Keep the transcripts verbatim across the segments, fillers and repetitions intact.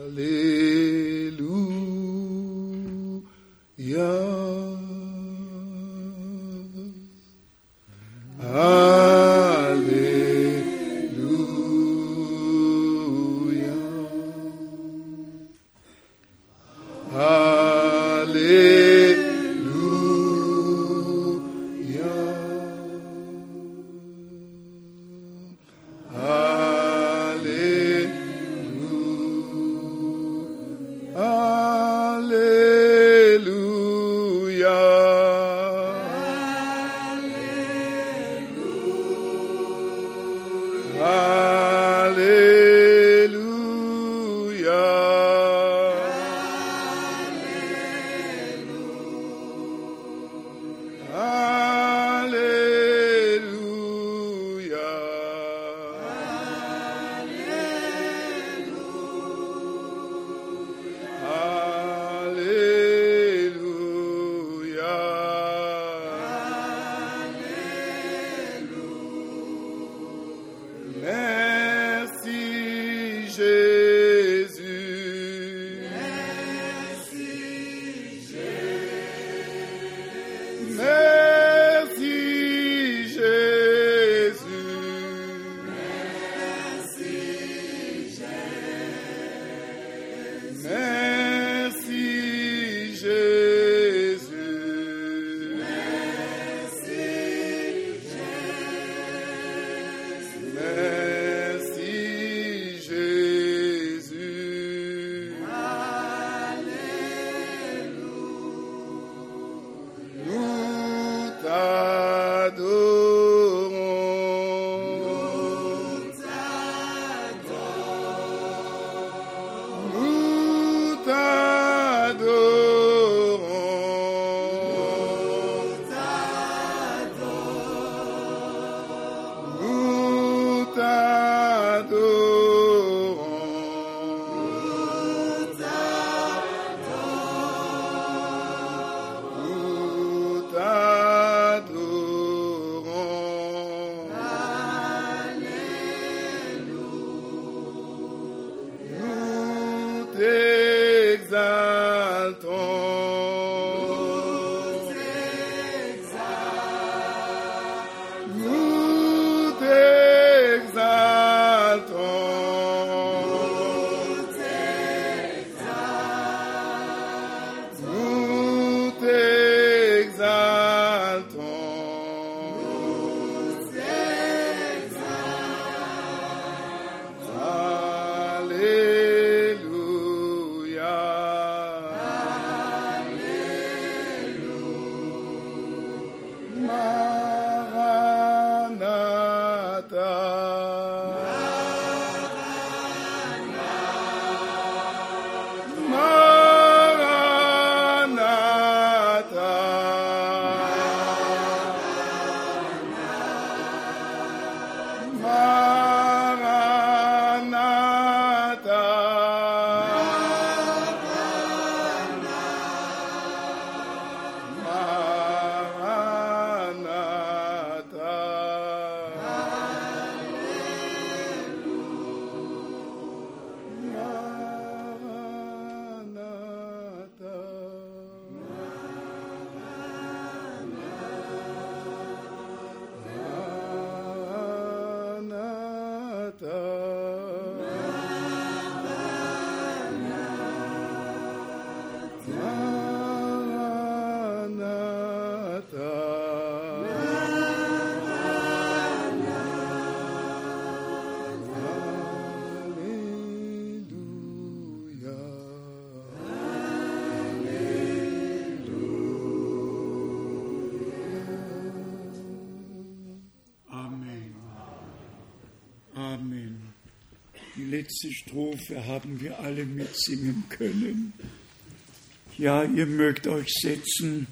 letzte Strophe haben wir alle mitsingen können. Ja, ihr mögt euch setzen.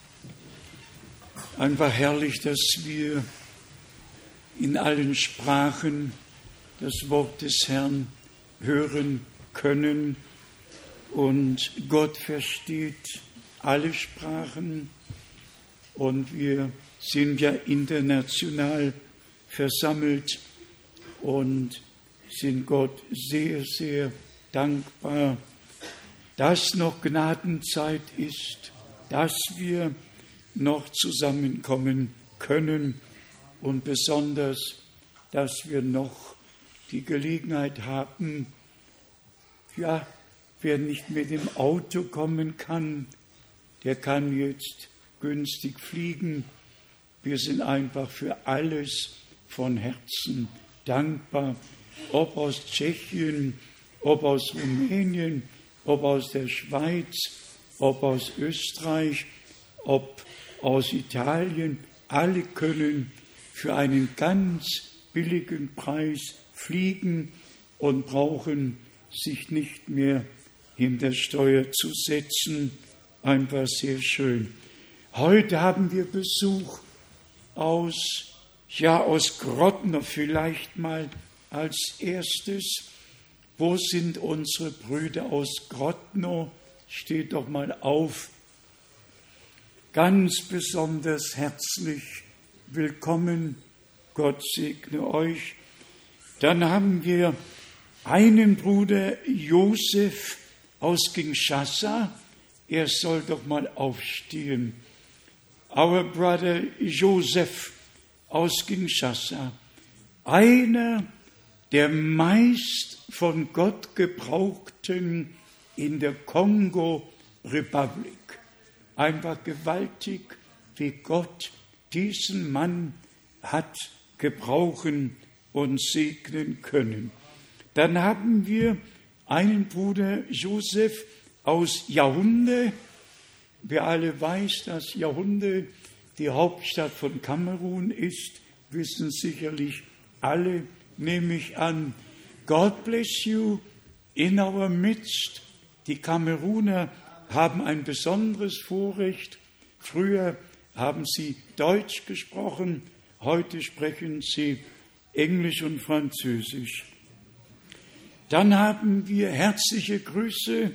Einfach herrlich, dass wir in allen Sprachen das Wort des Herrn hören können. Und Gott versteht alle Sprachen. Und wir sind ja international versammelt und sind Gott sehr, sehr dankbar, dass noch Gnadenzeit ist, dass wir noch zusammenkommen können und besonders, dass wir noch die Gelegenheit haben, ja, wer nicht mit dem Auto kommen kann, der kann jetzt günstig fliegen. Wir sind einfach für alles von Herzen dankbar, ob aus Tschechien, ob aus Rumänien, ob aus der Schweiz, ob aus Österreich, ob aus Italien. Alle können für einen ganz billigen Preis fliegen und brauchen sich nicht mehr hinter Steuer zu setzen. Einfach sehr schön. Heute haben wir Besuch aus, ja, aus Grodno vielleicht mal als erstes. Wo sind unsere Brüder aus Grodno? Steht doch mal auf. Ganz besonders herzlich willkommen. Gott segne euch. Dann haben wir einen Bruder Josef aus Kinshasa. Er soll doch mal aufstehen. Our brother Joseph aus Kinshasa. Einer der meist von Gott gebrauchten in der Kongo-Republik. Einfach gewaltig, wie Gott diesen Mann hat gebrauchen und segnen können. Dann haben wir einen Bruder Josef aus Yaoundé. Wer alle weiß, dass Yaoundé die Hauptstadt von Kamerun ist, wissen sicherlich alle, nehme ich an. God bless you in our midst. Die Kameruner haben ein besonderes Vorrecht. Früher haben sie Deutsch gesprochen, heute sprechen sie Englisch und Französisch. Dann haben wir herzliche Grüße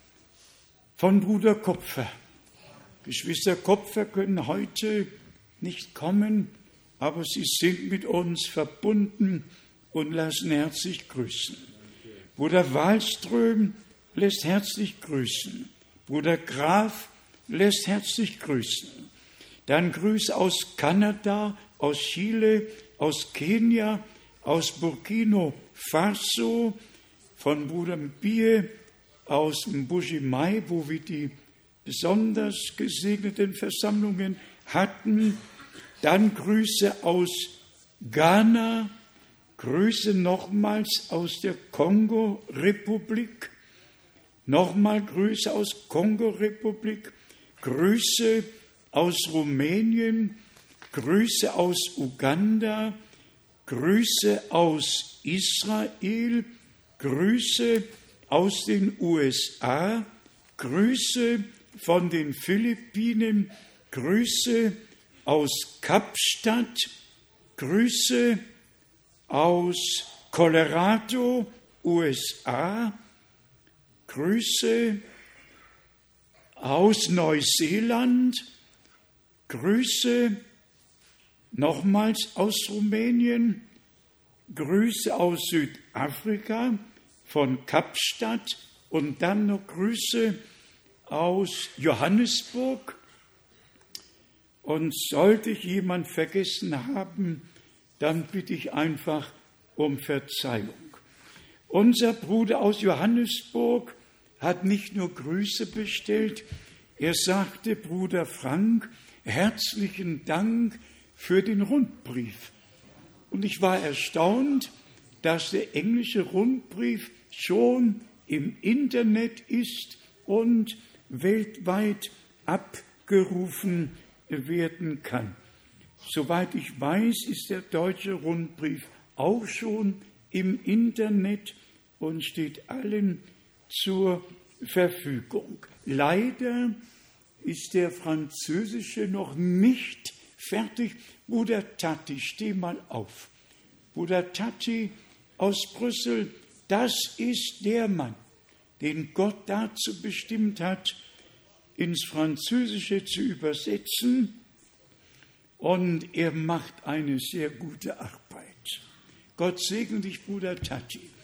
von Bruder Kopfer. Geschwister Kopfer können heute nicht kommen, aber sie sind mit uns verbunden und lassen herzlich grüßen. Bruder Wallström lässt herzlich grüßen. Bruder Graf lässt herzlich grüßen. Dann Grüße aus Kanada, aus Chile, aus Kenia, aus Burkina Faso, von Bruder Mbie aus Mbuji-Mayi, wo wir die besonders gesegneten Versammlungen hatten. Dann Grüße aus Ghana, Grüße nochmals aus der Kongo-Republik, nochmal Grüße aus Kongo-Republik, Grüße aus Rumänien, Grüße aus Uganda, Grüße aus Israel, Grüße aus den U S A, Grüße von den Philippinen, Grüße aus Kapstadt, Grüße aus Colorado, U S A, Grüße aus Neuseeland, Grüße nochmals aus Rumänien, Grüße aus Südafrika, von Kapstadt und dann noch Grüße aus Johannesburg. Und sollte ich jemand vergessen haben, dann bitte ich einfach um Verzeihung. Unser Bruder aus Johannesburg hat nicht nur Grüße bestellt, er sagte, Bruder Frank, herzlichen Dank für den Rundbrief. Und ich war erstaunt, dass der englische Rundbrief schon im Internet ist und weltweit abgerufen werden kann. Soweit ich weiß, ist der deutsche Rundbrief auch schon im Internet und steht allen zur Verfügung. Leider ist der französische noch nicht fertig. Bruder Tati, steh mal auf. Bruder Tati aus Brüssel, das ist der Mann, den Gott dazu bestimmt hat, ins Französische zu übersetzen. Und er macht eine sehr gute Arbeit. Gott segne dich, Bruder Tati.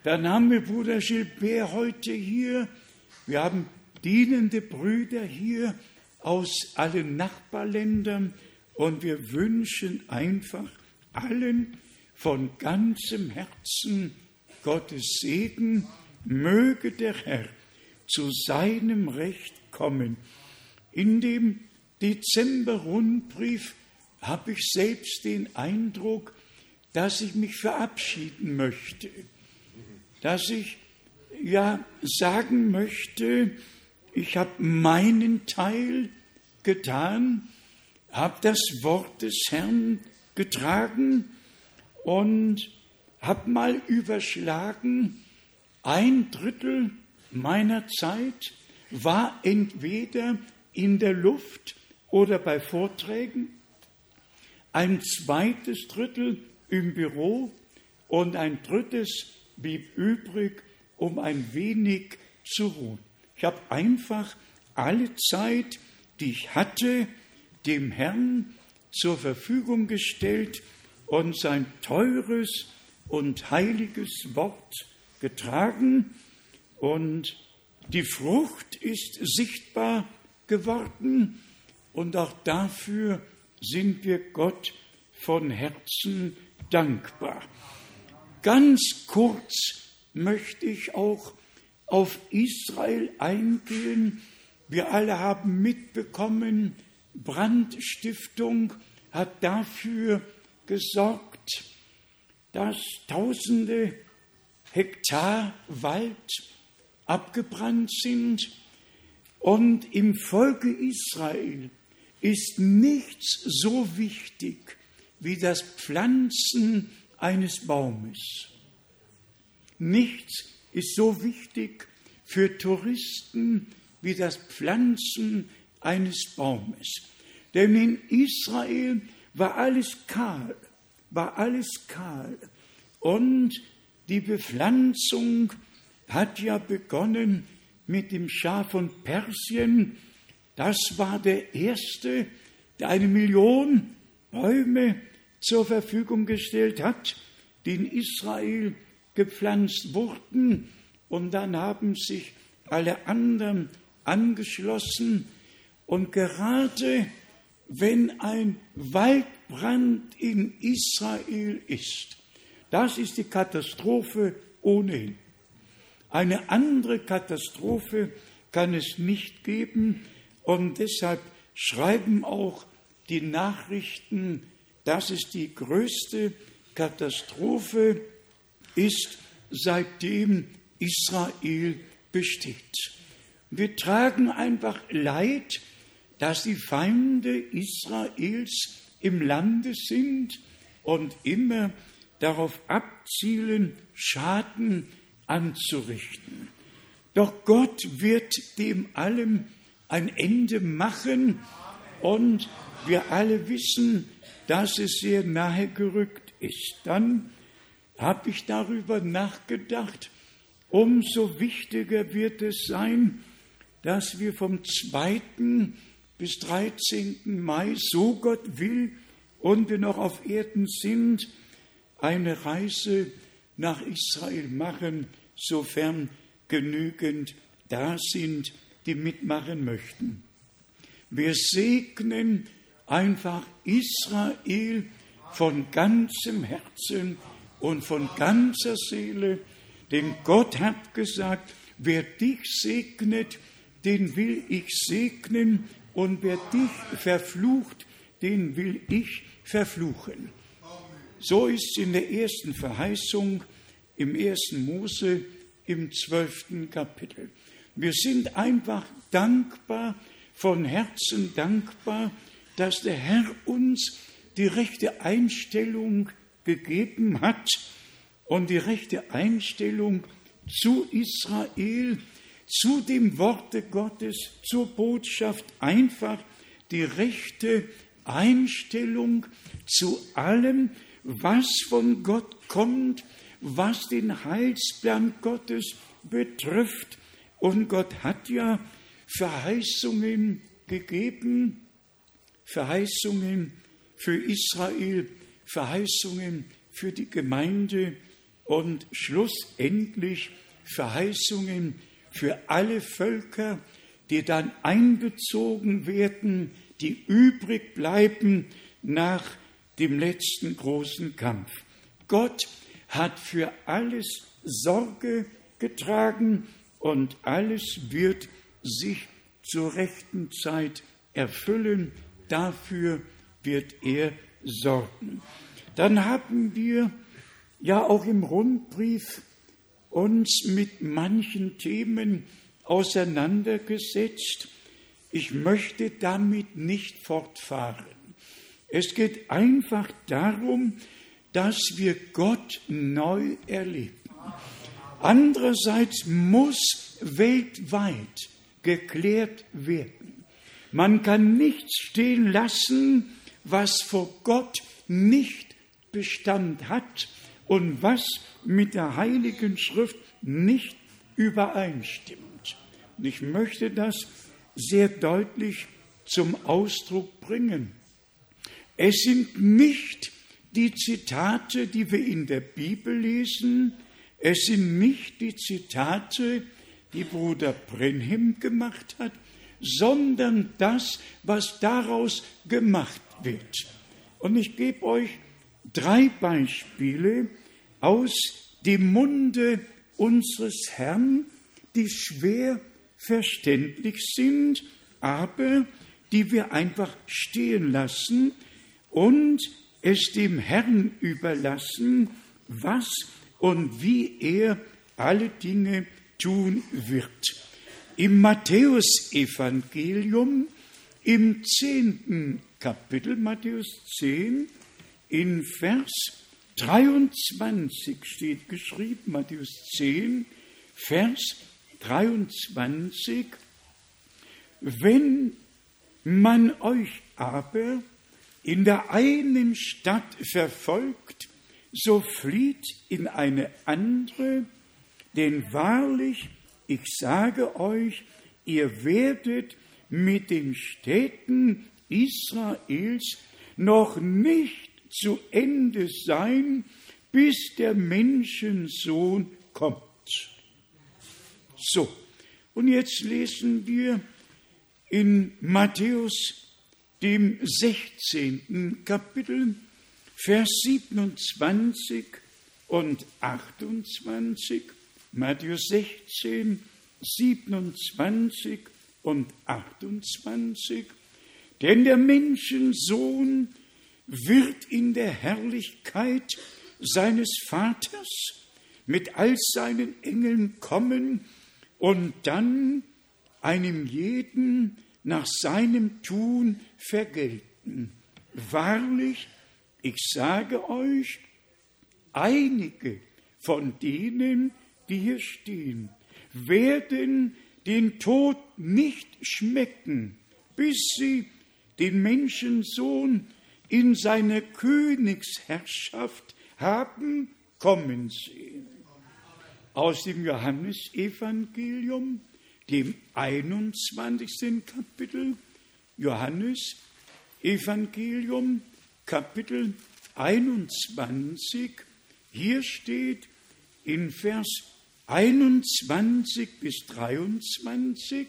Dann haben wir Bruder Gilbert heute hier. Wir haben dienende Brüder hier aus allen Nachbarländern. Und wir wünschen einfach allen von ganzem Herzen Gottes Segen. Möge der Herr zu seinem Recht kommen. In dem Dezember-Rundbrief habe ich selbst den Eindruck, dass ich mich verabschieden möchte, dass ich ja sagen möchte, ich habe meinen Teil getan, habe das Wort des Herrn getragen und habe mal überschlagen, ein Drittel meiner Zeit war entweder in der Luft oder bei Vorträgen, ein zweites Drittel im Büro und ein drittes blieb übrig, um ein wenig zu ruhen. Ich habe einfach alle Zeit, die ich hatte, dem Herrn zur Verfügung gestellt und sein teures und heiliges Wort getragen. Und die Frucht ist sichtbar geworden und auch dafür sind wir Gott von Herzen dankbar. Ganz kurz möchte ich auch auf Israel eingehen. Wir alle haben mitbekommen, Brandstiftung hat dafür gesorgt, dass tausende Hektar Wald abgebrannt sind. Und im Volke Israel ist nichts so wichtig wie das Pflanzen eines Baumes. Nichts ist so wichtig für Touristen wie das Pflanzen eines Baumes. Denn in Israel war alles kahl, war alles kahl. Und die Bepflanzung hat ja begonnen mit dem Schah von Persien. Das war der erste, der eine Million Bäume zur Verfügung gestellt hat, die in Israel gepflanzt wurden. Und dann haben sich alle anderen angeschlossen. Und gerade wenn ein Waldbrand in Israel ist, das ist die Katastrophe ohnehin. Eine andere Katastrophe kann es nicht geben und deshalb schreiben auch die Nachrichten, dass es die größte Katastrophe ist, seitdem Israel besteht. Wir tragen einfach Leid, dass die Feinde Israels im Lande sind und immer darauf abzielen, Schaden anzurichten. Doch Gott wird dem allem ein Ende machen und wir alle wissen, dass es sehr nahe gerückt ist. Dann habe ich darüber nachgedacht, umso wichtiger wird es sein, dass wir vom zweiten bis dreizehnten Mai, so Gott will, und wir noch auf Erden sind, eine Reise nach Israel machen, sofern genügend da sind, die mitmachen möchten. Wir segnen einfach Israel von ganzem Herzen und von ganzer Seele, denn Gott hat gesagt, wer dich segnet, den will ich segnen, und wer dich verflucht, den will ich verfluchen. So ist es in der ersten Verheißung im ersten Mose im zwölften Kapitel. Wir sind einfach dankbar, von Herzen dankbar, dass der Herr uns die rechte Einstellung gegeben hat und die rechte Einstellung zu Israel, zu dem Worte Gottes, zur Botschaft, einfach die rechte Einstellung zu allem, was von Gott kommt, was den Heilsplan Gottes betrifft. Und Gott hat ja Verheißungen gegeben, Verheißungen für Israel, Verheißungen für die Gemeinde. und schlussendlich Verheißungen für alle Völker, die dann einbezogen werden, die übrig bleiben nach dem letzten großen Kampf. Gott hat für alles Sorge getragen und alles wird sich zur rechten Zeit erfüllen. Dafür wird er sorgen. Dann haben wir ja auch im Rundbrief uns mit manchen Themen auseinandergesetzt. Ich möchte damit nicht fortfahren. Es geht einfach darum, dass wir Gott neu erleben. Andererseits muss weltweit geklärt werden. Man kann nichts stehen lassen, was vor Gott nicht Bestand hat und was mit der Heiligen Schrift nicht übereinstimmt. Und ich möchte das sehr deutlich zum Ausdruck bringen. Es sind nicht die Zitate, die wir in der Bibel lesen, es sind nicht die Zitate, die Bruder Brenhem gemacht hat, sondern das, was daraus gemacht wird. Und ich gebe euch drei Beispiele aus dem Munde unseres Herrn, die schwer verständlich sind, aber die wir einfach stehen lassen und es dem Herrn überlassen, was und wie er alle Dinge tun wird. Im Matthäusevangelium, im zehnten Kapitel, Matthäus zehn, in Vers dreiundzwanzig steht geschrieben, Matthäus zehn, Vers dreiundzwanzig, wenn man euch aber in der einen Stadt verfolgt, so flieht in eine andere, denn wahrlich, ich sage euch, ihr werdet mit den Städten Israels noch nicht zu Ende sein, bis der Menschensohn kommt. So, und jetzt lesen wir in Matthäus, dem sechzehnten Kapitel, Vers siebenundzwanzig und achtundzwanzig, Matthäus sechzehn, siebenundzwanzig und achtundzwanzig. Denn der Menschensohn wird in der Herrlichkeit seines Vaters mit all seinen Engeln kommen und dann einem jeden nach seinem Tun vergelten. Wahrlich, ich sage euch, einige von denen, die hier stehen, werden den Tod nicht schmecken, bis sie den Menschensohn in seiner Königsherrschaft haben kommen sehen. Aus dem Johannesevangelium, dem einundzwanzigsten Kapitel, Johannes Evangelium, Kapitel einundzwanzig, hier steht in Vers einundzwanzig bis dreiundzwanzig,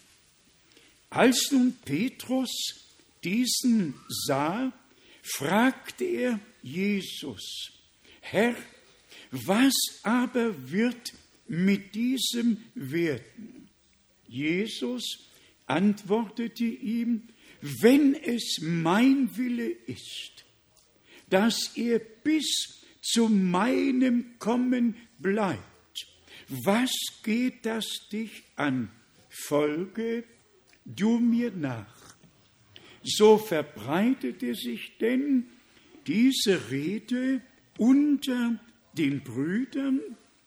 als nun Petrus diesen sah, fragte er Jesus, Herr, was aber wird mit diesem werden? Jesus antwortete ihm, wenn es mein Wille ist, dass er bis zu meinem Kommen bleibt, was geht das dich an? Folge du mir nach. So verbreitete sich denn diese Rede unter den Brüdern.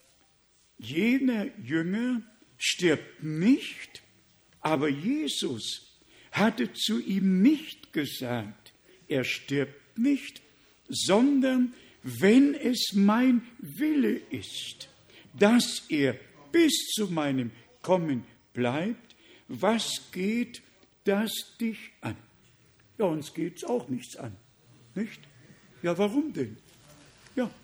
Jener Jünger stirbt nicht, aber Jesus hatte zu ihm nicht gesagt, er stirbt nicht, sondern wenn es mein Wille ist, dass er bis zu meinem Kommen bleibt, was geht das dich an? Ja, uns geht es auch nichts an, nicht? Ja, warum denn? Ja,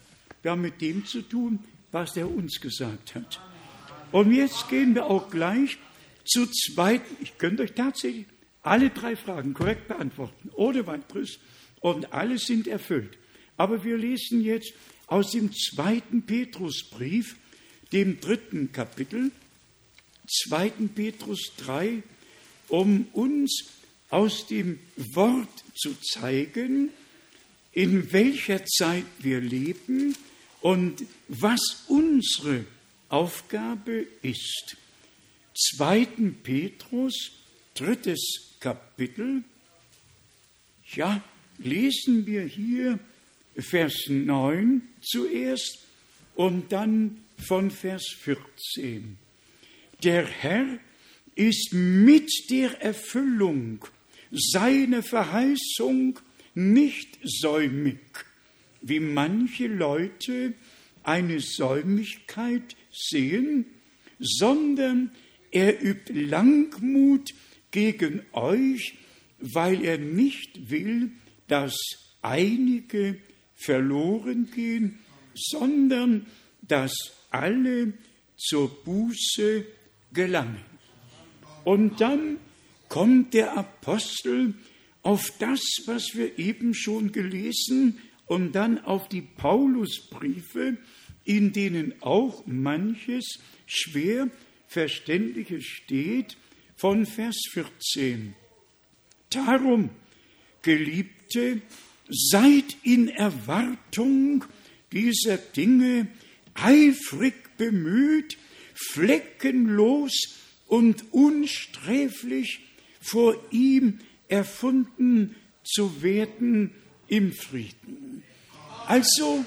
Wir haben mit dem zu tun, was er uns gesagt hat. Und jetzt gehen wir auch gleich zu zweiten. Ich könnte euch tatsächlich alle drei Fragen korrekt beantworten, ohne weiteres. Und alle sind erfüllt. Aber wir lesen jetzt aus dem zweiten Petrusbrief, dem dritten Kapitel, zweiten Petrus drei, um uns aus dem Wort zu zeigen, in welcher Zeit wir leben und was unsere Aufgabe ist. zweiten Petrus, drittes Kapitel, ja, lesen wir hier Vers neun zuerst und dann von Vers vierzehn. Der Herr ist mit der Erfüllung seiner Verheißung nicht säumig, wie manche Leute eine Säumigkeit sehen, sondern er übt Langmut gegen euch, weil er nicht will, dass einige verloren gehen, sondern dass alle zur Buße gelangen. Und dann kommt der Apostel auf das, was wir eben schon gelesen, und dann auf die Paulusbriefe, in denen auch manches schwer Verständliches steht, von Vers vierzehn. Darum, Geliebte, seid in Erwartung dieser Dinge eifrig bemüht, fleckenlos und unsträflich vor ihm erfunden zu werden im Frieden. Also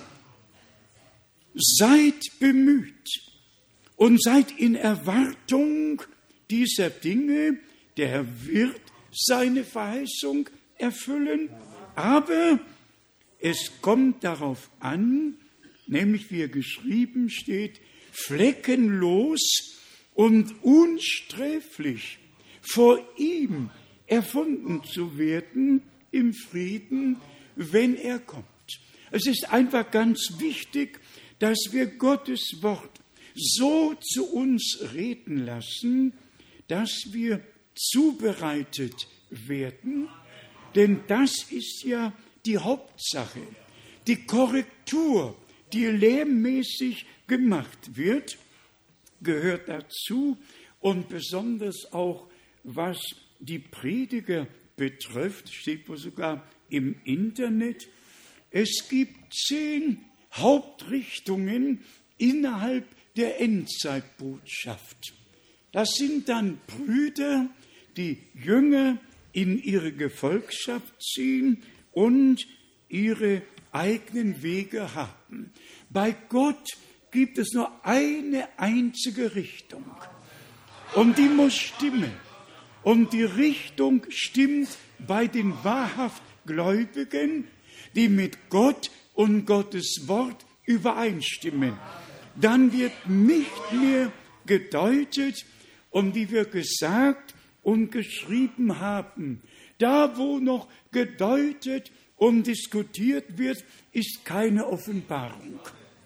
seid bemüht und seid in Erwartung dieser Dinge. Der Herr wird seine Verheißung erfüllen, aber es kommt darauf an, nämlich wie er geschrieben steht, fleckenlos und unsträflich vor ihm erfunden zu werden im Frieden, wenn er kommt. Es ist einfach ganz wichtig, dass wir Gottes Wort so zu uns reden lassen, dass wir zubereitet werden, denn das ist ja die Hauptsache. Die Korrektur, die lehrmäßig gemacht wird, gehört dazu, und besonders auch, was die Prediger betrifft, steht wohl sogar im Internet. Es gibt zehn Hauptrichtungen innerhalb der Endzeitbotschaft. Das sind dann Brüder, die Jünger in ihre Gefolgschaft ziehen und ihre eigenen Wege haben. Bei Gott gibt es nur eine einzige Richtung und die muss stimmen. Und die Richtung stimmt bei den wahrhaft Gläubigen, die mit Gott und Gottes Wort übereinstimmen. Dann wird nicht mehr gedeutet, und wie wir gesagt und geschrieben haben, da wo noch gedeutet und diskutiert wird, ist keine Offenbarung.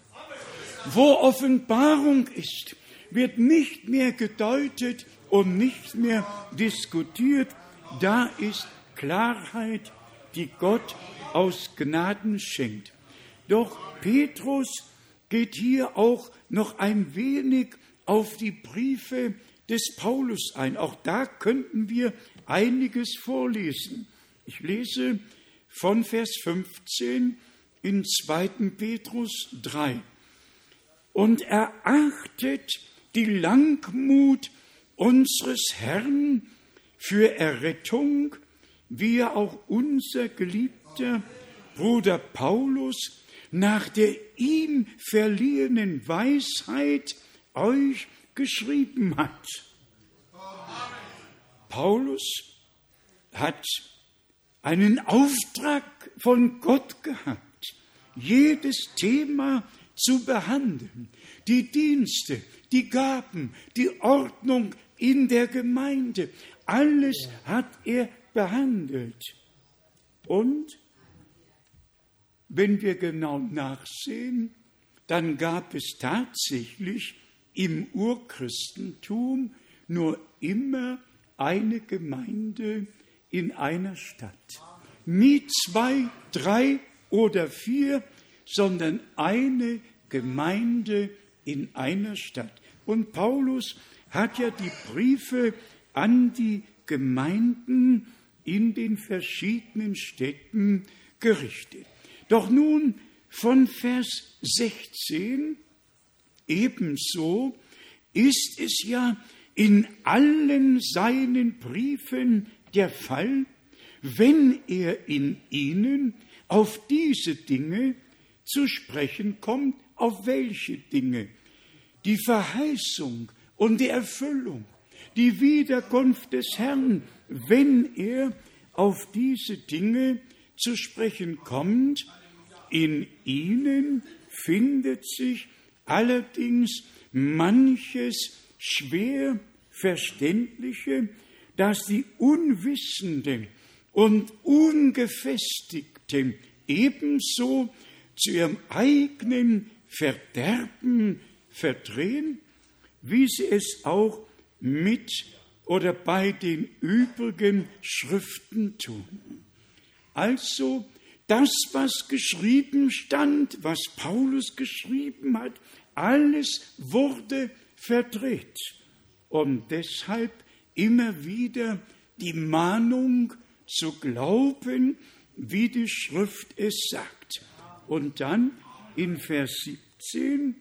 Wo Offenbarung ist, wird nicht mehr gedeutet und nicht mehr diskutiert. Da ist Klarheit, die Gott aus Gnaden schenkt. Doch Petrus geht hier auch noch ein wenig auf die Briefe des Paulus ein. Auch da könnten wir einiges vorlesen. Ich lese von Vers fünfzehn in zweiten Petrus drei. Und erachtet die Langmut unseres Herrn für Errettung, wie auch unser geliebter Bruder Paulus nach der ihm verliehenen Weisheit euch geschrieben hat. Paulus hat einen Auftrag von Gott gehabt, jedes Thema zu behandeln, die Dienste, die Gaben, die Ordnung in der Gemeinde, alles hat er behandelt. Und wenn wir genau nachsehen, dann gab es tatsächlich im Urchristentum nur immer eine Gemeinde in einer Stadt. Nie zwei, drei oder vier, sondern eine Gemeinde in einer Stadt. Und Paulus hat ja die Briefe an die Gemeinden in den verschiedenen Städten gerichtet. Doch nun von Vers sechzehn, ebenso ist es ja in allen seinen Briefen der Fall, wenn er in ihnen auf diese Dinge zu sprechen kommt. Auf welche Dinge? Die Verheißung und die Erfüllung, die Wiederkunft des Herrn, wenn er auf diese Dinge zu sprechen kommt. In ihnen findet sich allerdings manches schwer Verständliche, das die Unwissenden und Ungefestigten ebenso zu ihrem eigenen Verderben verdrehen, wie sie es auch mit oder bei den übrigen Schriften tun. Also das, was geschrieben stand, was Paulus geschrieben hat, alles wurde verdreht. Und deshalb immer wieder die Mahnung zu glauben, wie die Schrift es sagt. Und dann in Vers siebzehn,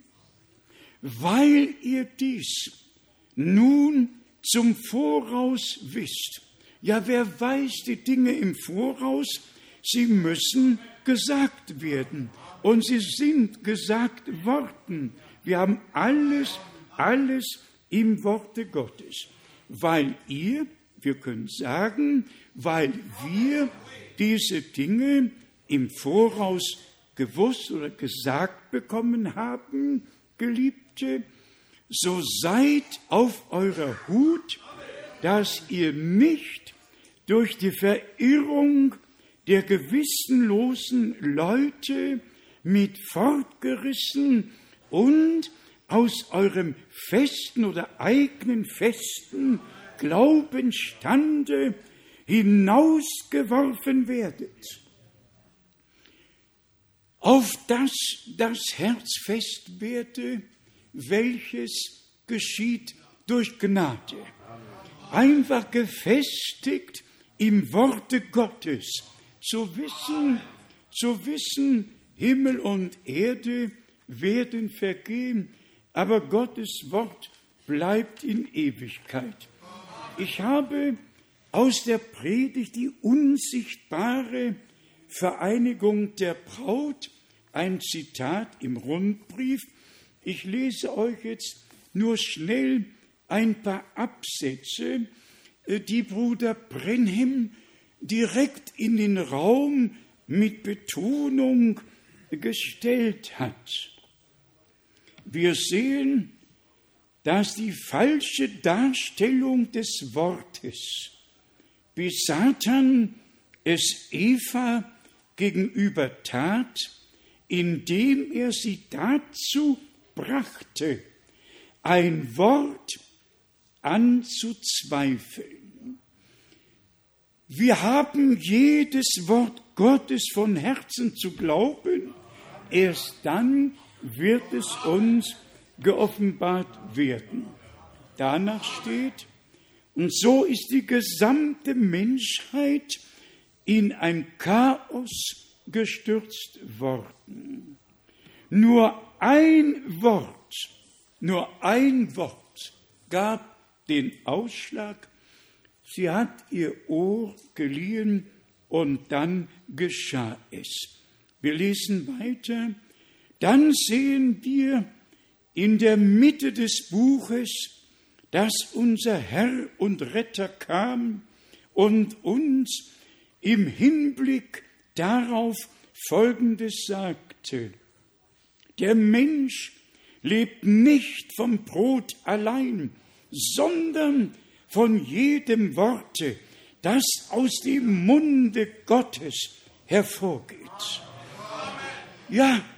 weil ihr dies nun zum Voraus wisst. Ja, wer weiß die Dinge im Voraus? Sie müssen gesagt werden. Und sie sind gesagt worden. Wir haben alles, alles im Worte Gottes. Weil ihr, wir können sagen, weil wir diese Dinge im Voraus gewusst oder gesagt bekommen haben, Geliebte, so seid auf eurer Hut, dass ihr nicht durch die Verirrung der gewissenlosen Leute mit fortgerissen und aus eurem festen oder eigenen festen Glaubensstande hinausgeworfen werdet, auf das das Herz fest werde, welches geschieht durch Gnade. Einfach gefestigt im Worte Gottes, zu wissen, zu wissen, Himmel und Erde werden vergehen, aber Gottes Wort bleibt in Ewigkeit. Ich habe aus der Predigt die unsichtbare Vereinigung der Braut, ein Zitat im Rundbrief. Ich lese euch jetzt nur schnell ein paar Absätze, die Bruder Brenhem direkt in den Raum mit Betonung gestellt hat. Wir sehen, dass die falsche Darstellung des Wortes, wie Satan es Eva gegenüber tat, indem er sie dazu brachte, ein Wort anzuzweifeln. Wir haben jedes Wort Gottes von Herzen zu glauben, erst dann wird es uns geoffenbart werden. Danach steht, und so ist die gesamte Menschheit in ein Chaos gestürzt worden. Nur ein Wort, nur ein Wort gab den Ausschlag. Sie hat ihr Ohr geliehen und dann geschah es. Wir lesen weiter. Dann sehen wir in der Mitte des Buches, dass unser Herr und Retter kam und uns im Hinblick darauf Folgendes sagte: Der Mensch lebt nicht vom Brot allein, sondern von jedem Worte, das aus dem Munde Gottes hervorgeht. Ja,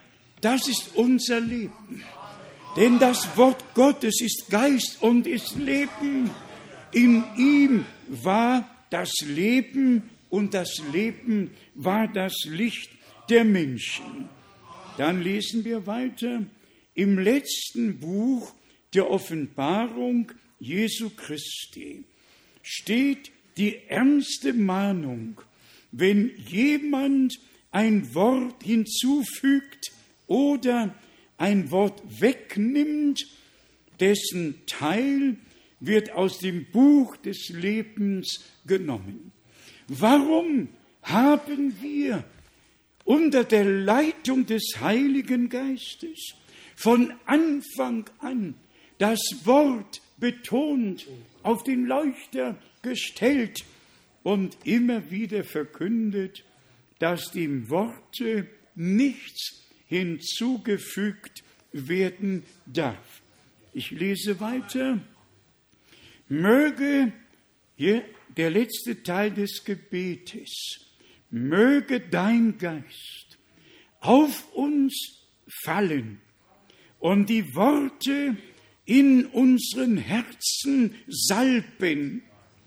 Das ist unser Leben. Denn das Wort Gottes ist Geist und ist Leben. In ihm war das Leben und das Leben war das Licht der Menschen. Dann lesen wir weiter im letzten Buch der Offenbarung Jesu Christi. Steht die ernste Mahnung, wenn jemand ein Wort hinzufügt oder ein Wort wegnimmt, dessen Teil wird aus dem Buch des Lebens genommen. Warum haben wir unter der Leitung des Heiligen Geistes von Anfang an das Wort betont, auf den Leuchter gestellt und immer wieder verkündet, dass dem Worte nichts hinzugefügt werden darf? Ich lese weiter. Möge, hier der letzte Teil des Gebetes, möge dein Geist auf uns fallen und die Worte in unseren Herzen salben,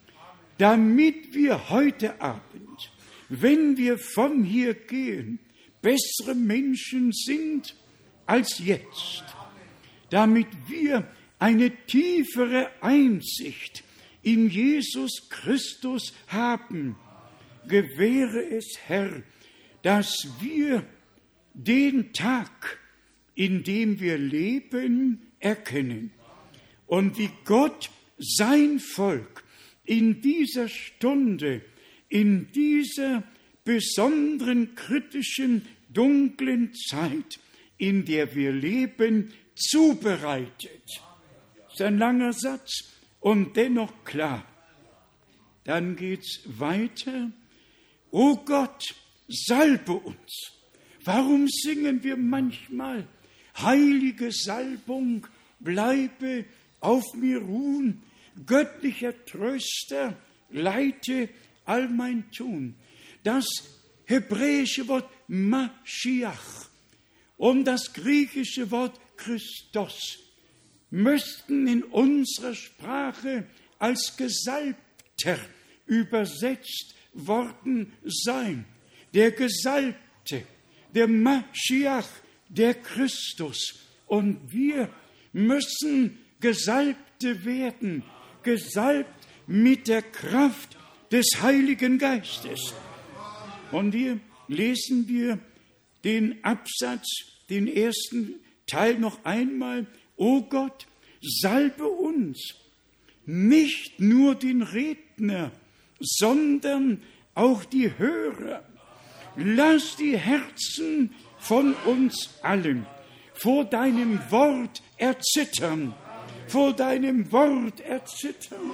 damit wir heute Abend, wenn wir von hier gehen, bessere Menschen sind als jetzt, damit wir eine tiefere Einsicht in Jesus Christus haben. Gewähre es, Herr, dass wir den Tag, in dem wir leben, erkennen und wie Gott sein Volk in dieser Stunde, in dieser besonderen, kritischen, dunklen Zeit, in der wir leben, zubereitet. Das ist ein langer Satz und dennoch klar. Dann geht's weiter. O Gott, salbe uns. Warum singen wir manchmal, heilige Salbung, bleibe auf mir ruhen, göttlicher Tröster, leite all mein Tun. Das hebräische Wort Maschiach und das griechische Wort Christos müssten in unserer Sprache als Gesalbter übersetzt worden sein. Der Gesalbte, der Maschiach, der Christus. Und wir müssen Gesalbte werden, gesalbt mit der Kraft des Heiligen Geistes. Und hier lesen wir den Absatz, den ersten Teil noch einmal. O Gott, salbe uns, nicht nur den Redner, sondern auch die Hörer. Lass die Herzen von uns allen vor deinem Wort erzittern, vor deinem Wort erzittern.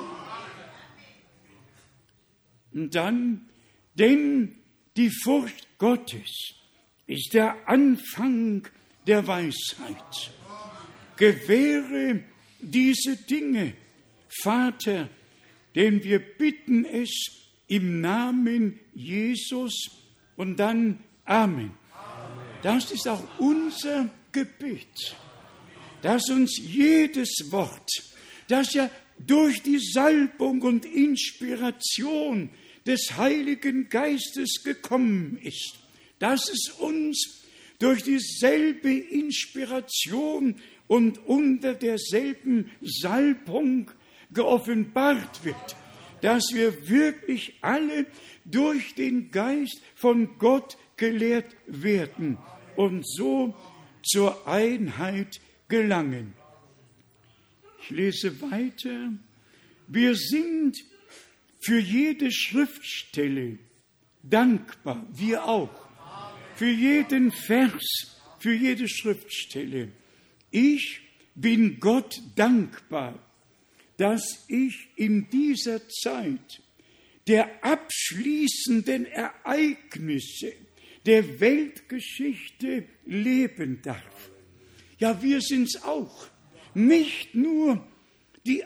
Und dann, denn die Furcht Gottes ist der Anfang der Weisheit. Gewähre diese Dinge, Vater, denn wir bitten es im Namen Jesus und dann Amen. Das ist auch unser Gebet, dass uns jedes Wort, das ja durch die Salbung und Inspiration des Heiligen Geistes gekommen ist, dass es uns durch dieselbe Inspiration und unter derselben Salbung geoffenbart wird, dass wir wirklich alle durch den Geist von Gott gelehrt werden und so zur Einheit gelangen. Ich lese weiter. Wir sind für jede Schriftstelle dankbar, wir auch, für jeden Vers, für jede Schriftstelle. Ich bin Gott dankbar, dass ich in dieser Zeit der abschließenden Ereignisse der Weltgeschichte leben darf. Ja, wir sind's auch. Nicht nur die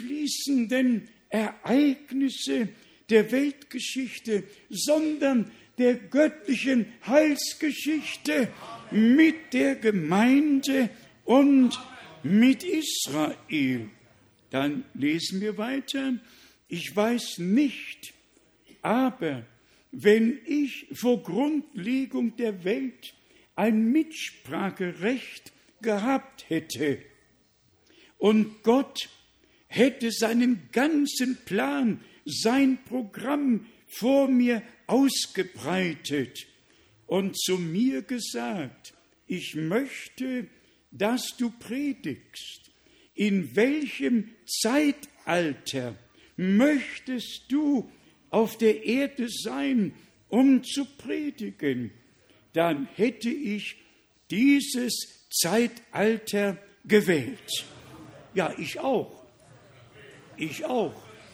abschließenden Ereignisse der Weltgeschichte, sondern der göttlichen Heilsgeschichte mit der Gemeinde und mit Israel. Dann lesen wir weiter. Ich weiß nicht, aber wenn ich vor Grundlegung der Welt ein Mitspracherecht gehabt hätte und Gott hätte seinen ganzen Plan, sein Programm vor mir ausgebreitet und zu mir gesagt, ich möchte, dass du predigst. In welchem Zeitalter möchtest du auf der Erde sein, um zu predigen? Dann hätte ich dieses Zeitalter gewählt. Ja, ich auch. Ich auch.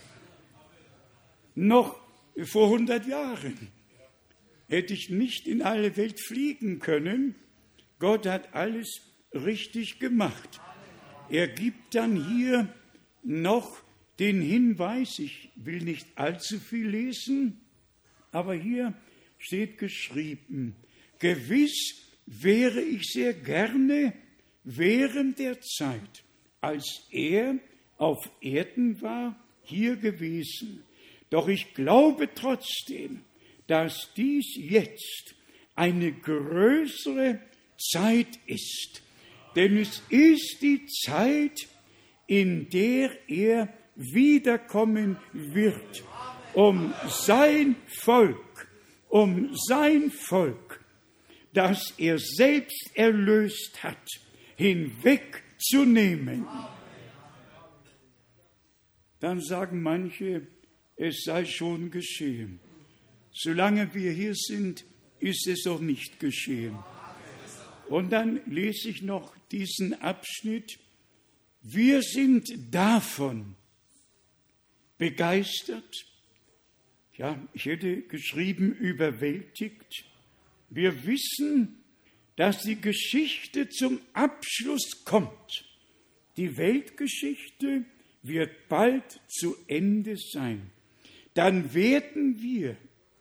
Noch vor hundert Jahren hätte ich nicht in alle Welt fliegen können. Gott hat alles richtig gemacht. Er gibt dann hier noch den Hinweis, ich will nicht allzu viel lesen, aber hier steht geschrieben, gewiss wäre ich sehr gerne während der Zeit, als er auf Erden war, hier gewesen. Doch ich glaube trotzdem, dass dies jetzt eine größere Zeit ist. Denn es ist die Zeit, in der er wiederkommen wird, um sein Volk, um sein Volk, das er selbst erlöst hat, hinwegzunehmen. Dann sagen manche, es sei schon geschehen. Solange wir hier sind, ist es noch nicht geschehen. Und dann lese ich noch diesen Abschnitt. Wir sind davon begeistert. Ja, ich hätte geschrieben, überwältigt. Wir wissen, dass die Geschichte zum Abschluss kommt. Die Weltgeschichte wird bald zu Ende sein. Dann werden wir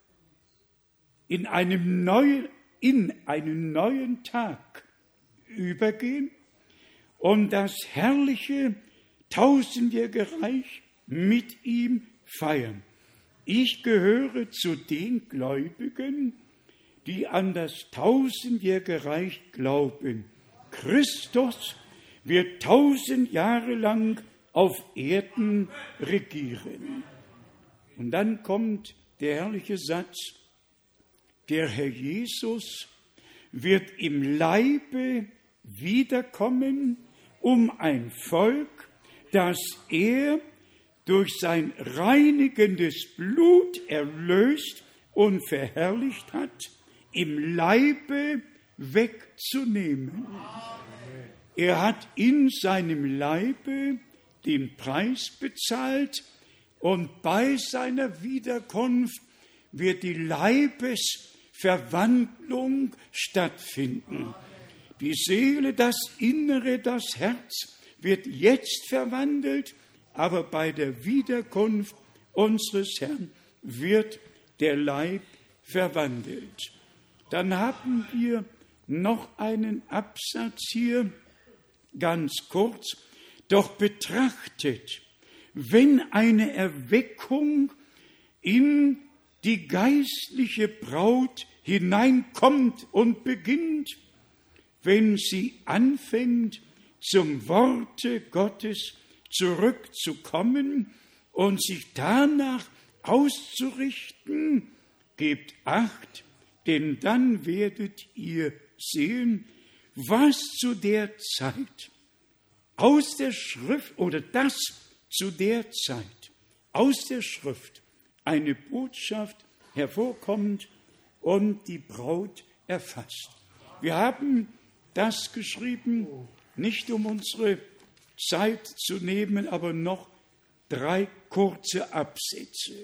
in einem neuen, in einen neuen Tag übergehen und das herrliche tausendjährige Reich mit ihm feiern. Ich gehöre zu den Gläubigen, die an das tausendjährige Reich glauben. Christus wird tausend Jahre lang auf Erden regieren. Und dann kommt der herrliche Satz, der Herr Jesus wird im Leibe wiederkommen, um ein Volk, das er durch sein reinigendes Blut erlöst und verherrlicht hat, im Leibe wegzunehmen. Er hat in seinem Leibe den Preis bezahlt und bei seiner Wiederkunft wird die Leibesverwandlung stattfinden. Die Seele, das Innere, das Herz wird jetzt verwandelt, aber bei der Wiederkunft unseres Herrn wird der Leib verwandelt. Dann haben wir noch einen Absatz hier, ganz kurz. Doch betrachtet, wenn eine Erweckung in die geistliche Braut hineinkommt und beginnt, wenn sie anfängt, zum Worte Gottes zurückzukommen und sich danach auszurichten, gebt Acht, denn dann werdet ihr sehen, was zu der Zeit aus der Schrift oder das zu der Zeit aus der Schrift eine Botschaft hervorkommt und die Braut erfasst. Wir haben das geschrieben, nicht um unsere Zeit zu nehmen, aber noch drei kurze Absätze.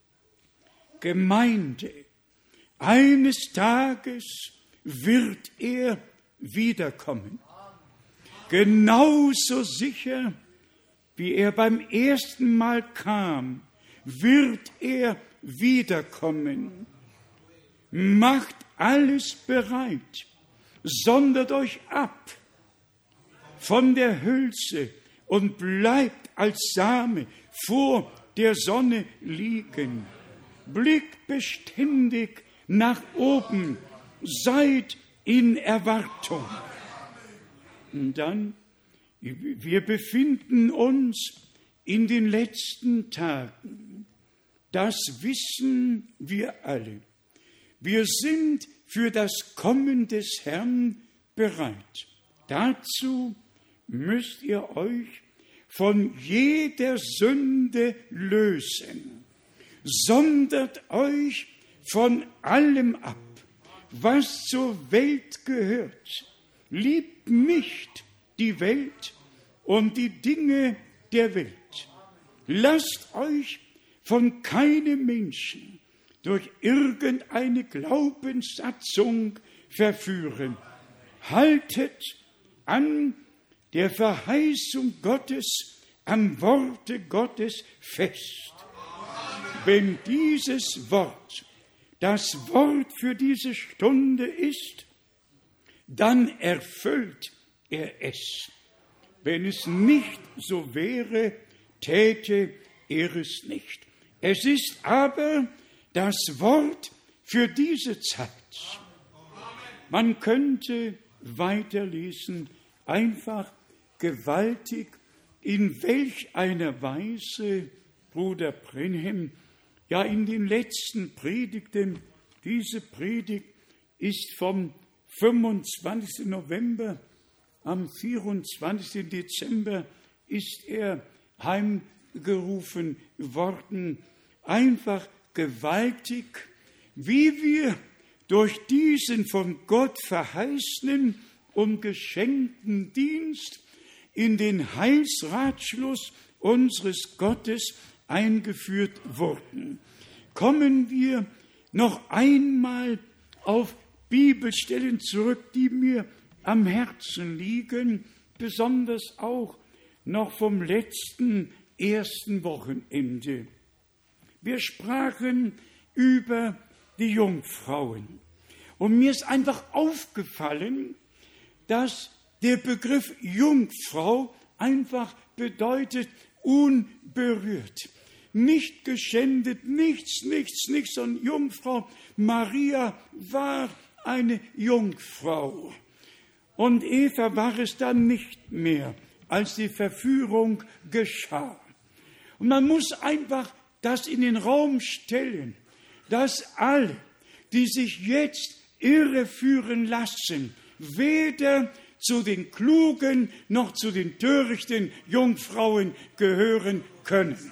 Gemeinde, eines Tages wird er wiederkommen. Genauso sicher, wie er beim ersten Mal kam, wird er wiederkommen. macht alles bereit, sondert euch ab von der Hülse und bleibt als Same vor der Sonne liegen. Blickt beständig nach oben, seid in Erwartung. Und dann, wir befinden uns in den letzten Tagen. Das wissen wir alle. Wir sind für das Kommen des Herrn bereit. Dazu müsst ihr euch von jeder Sünde lösen. Sondert euch von allem ab, was zur Welt gehört. Liebt nicht die Welt und die Dinge der Welt. Lasst euch von keinem Menschen durch irgendeine Glaubenssatzung verführen. Haltet an der Verheißung Gottes, am Worte Gottes fest. Wenn dieses Wort das Wort für diese Stunde ist, dann erfüllt er es. Wenn es nicht so wäre, täte er es nicht. Es ist aber das Wort für diese Zeit. Man könnte weiterlesen, einfach gewaltig, in welch einer Weise Bruder Brenhem ja in den letzten Predigten, diese Predigt ist vom fünfundzwanzigsten November, am vierundzwanzigsten Dezember ist er heimgerufen worden. Einfach gewaltig, wie wir durch diesen von Gott verheißenen und geschenkten Dienst in den Heilsratschluss unseres Gottes eingeführt wurden. Kommen wir noch einmal auf Bibelstellen zurück, die mir am Herzen liegen, besonders auch noch vom letzten ersten Wochenende. Wir sprachen über die Jungfrauen. Und mir ist einfach aufgefallen, dass der Begriff Jungfrau einfach bedeutet unberührt. Nicht geschändet, nichts, nichts, nichts, sondern Jungfrau. Maria war eine Jungfrau. Und Eva war es dann nicht mehr, als die Verführung geschah. Und man muss einfach das in den Raum stellen, dass alle, die sich jetzt irreführen lassen, weder zu den klugen noch zu den törichten Jungfrauen gehören können.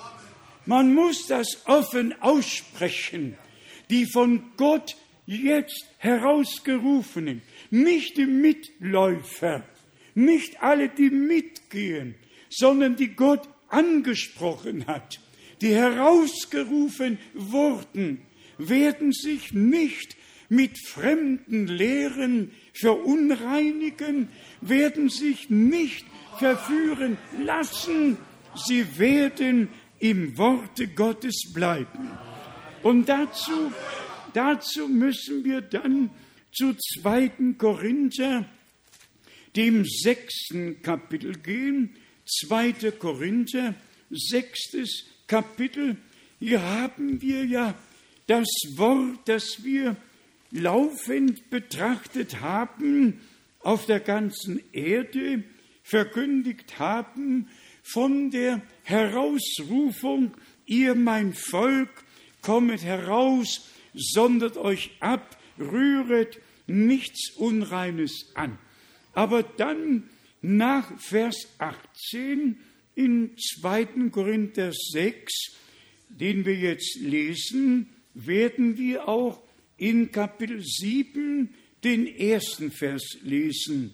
Man muss das offen aussprechen. Die von Gott jetzt herausgerufenen, nicht die Mitläufer, nicht alle, die mitgehen, sondern die Gott angesprochen hat, die herausgerufen wurden, werden sich nicht mit fremden Lehren verunreinigen, werden sich nicht verführen lassen. Sie werden im Worte Gottes bleiben. Und dazu, dazu müssen wir dann zu zweiten Korinther, dem sechsten Kapitel gehen. zweiter Korinther, sechstes Kapitel. Hier haben wir ja das Wort, das wir laufend betrachtet haben, auf der ganzen Erde verkündigt haben, von der Herausrufung, ihr mein Volk, kommet heraus, sondert euch ab, rühret nichts Unreines an. Aber dann nach Vers achtzehn in zweiten Korinther sechs, den wir jetzt lesen, werden wir auch in Kapitel sieben den ersten Vers lesen.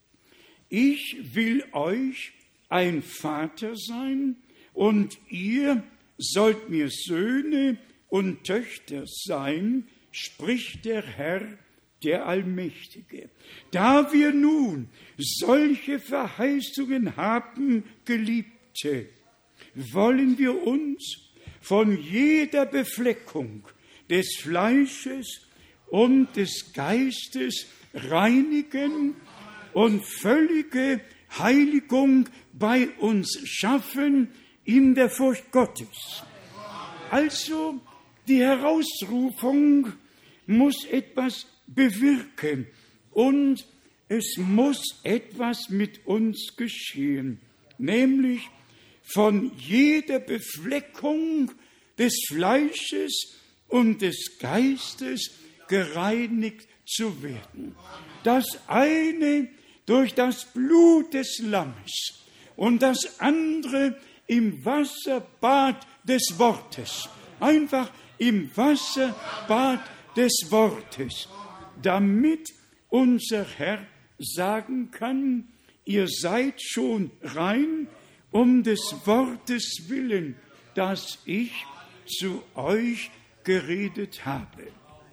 Ich will euch ein Vater sein und ihr sollt mir Söhne und Töchter sein, spricht der Herr, der Allmächtige. Da wir nun solche Verheißungen haben, Geliebte, wollen wir uns von jeder Befleckung des Fleisches und des Geistes reinigen und völlige Heiligung bei uns schaffen in der Furcht Gottes. Also die Herausrufung muss etwas bewirken und es muss etwas mit uns geschehen, nämlich von jeder Befleckung des Fleisches und des Geistes gereinigt zu werden. Das eine durch das Blut des Lammes und das andere im Wasserbad des Wortes. Einfach im Wasserbad des Wortes, damit unser Herr sagen kann, ihr seid schon rein um des Wortes willen, das ich zu euch geredet habe.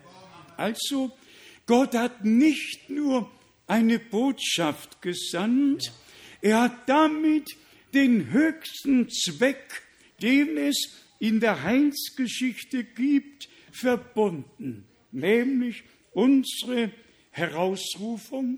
Also, Gott hat nicht nur eine Botschaft gesandt, er hat damit den höchsten Zweck, den es in der Heilsgeschichte gibt, verbunden, nämlich unsere Herausrufung,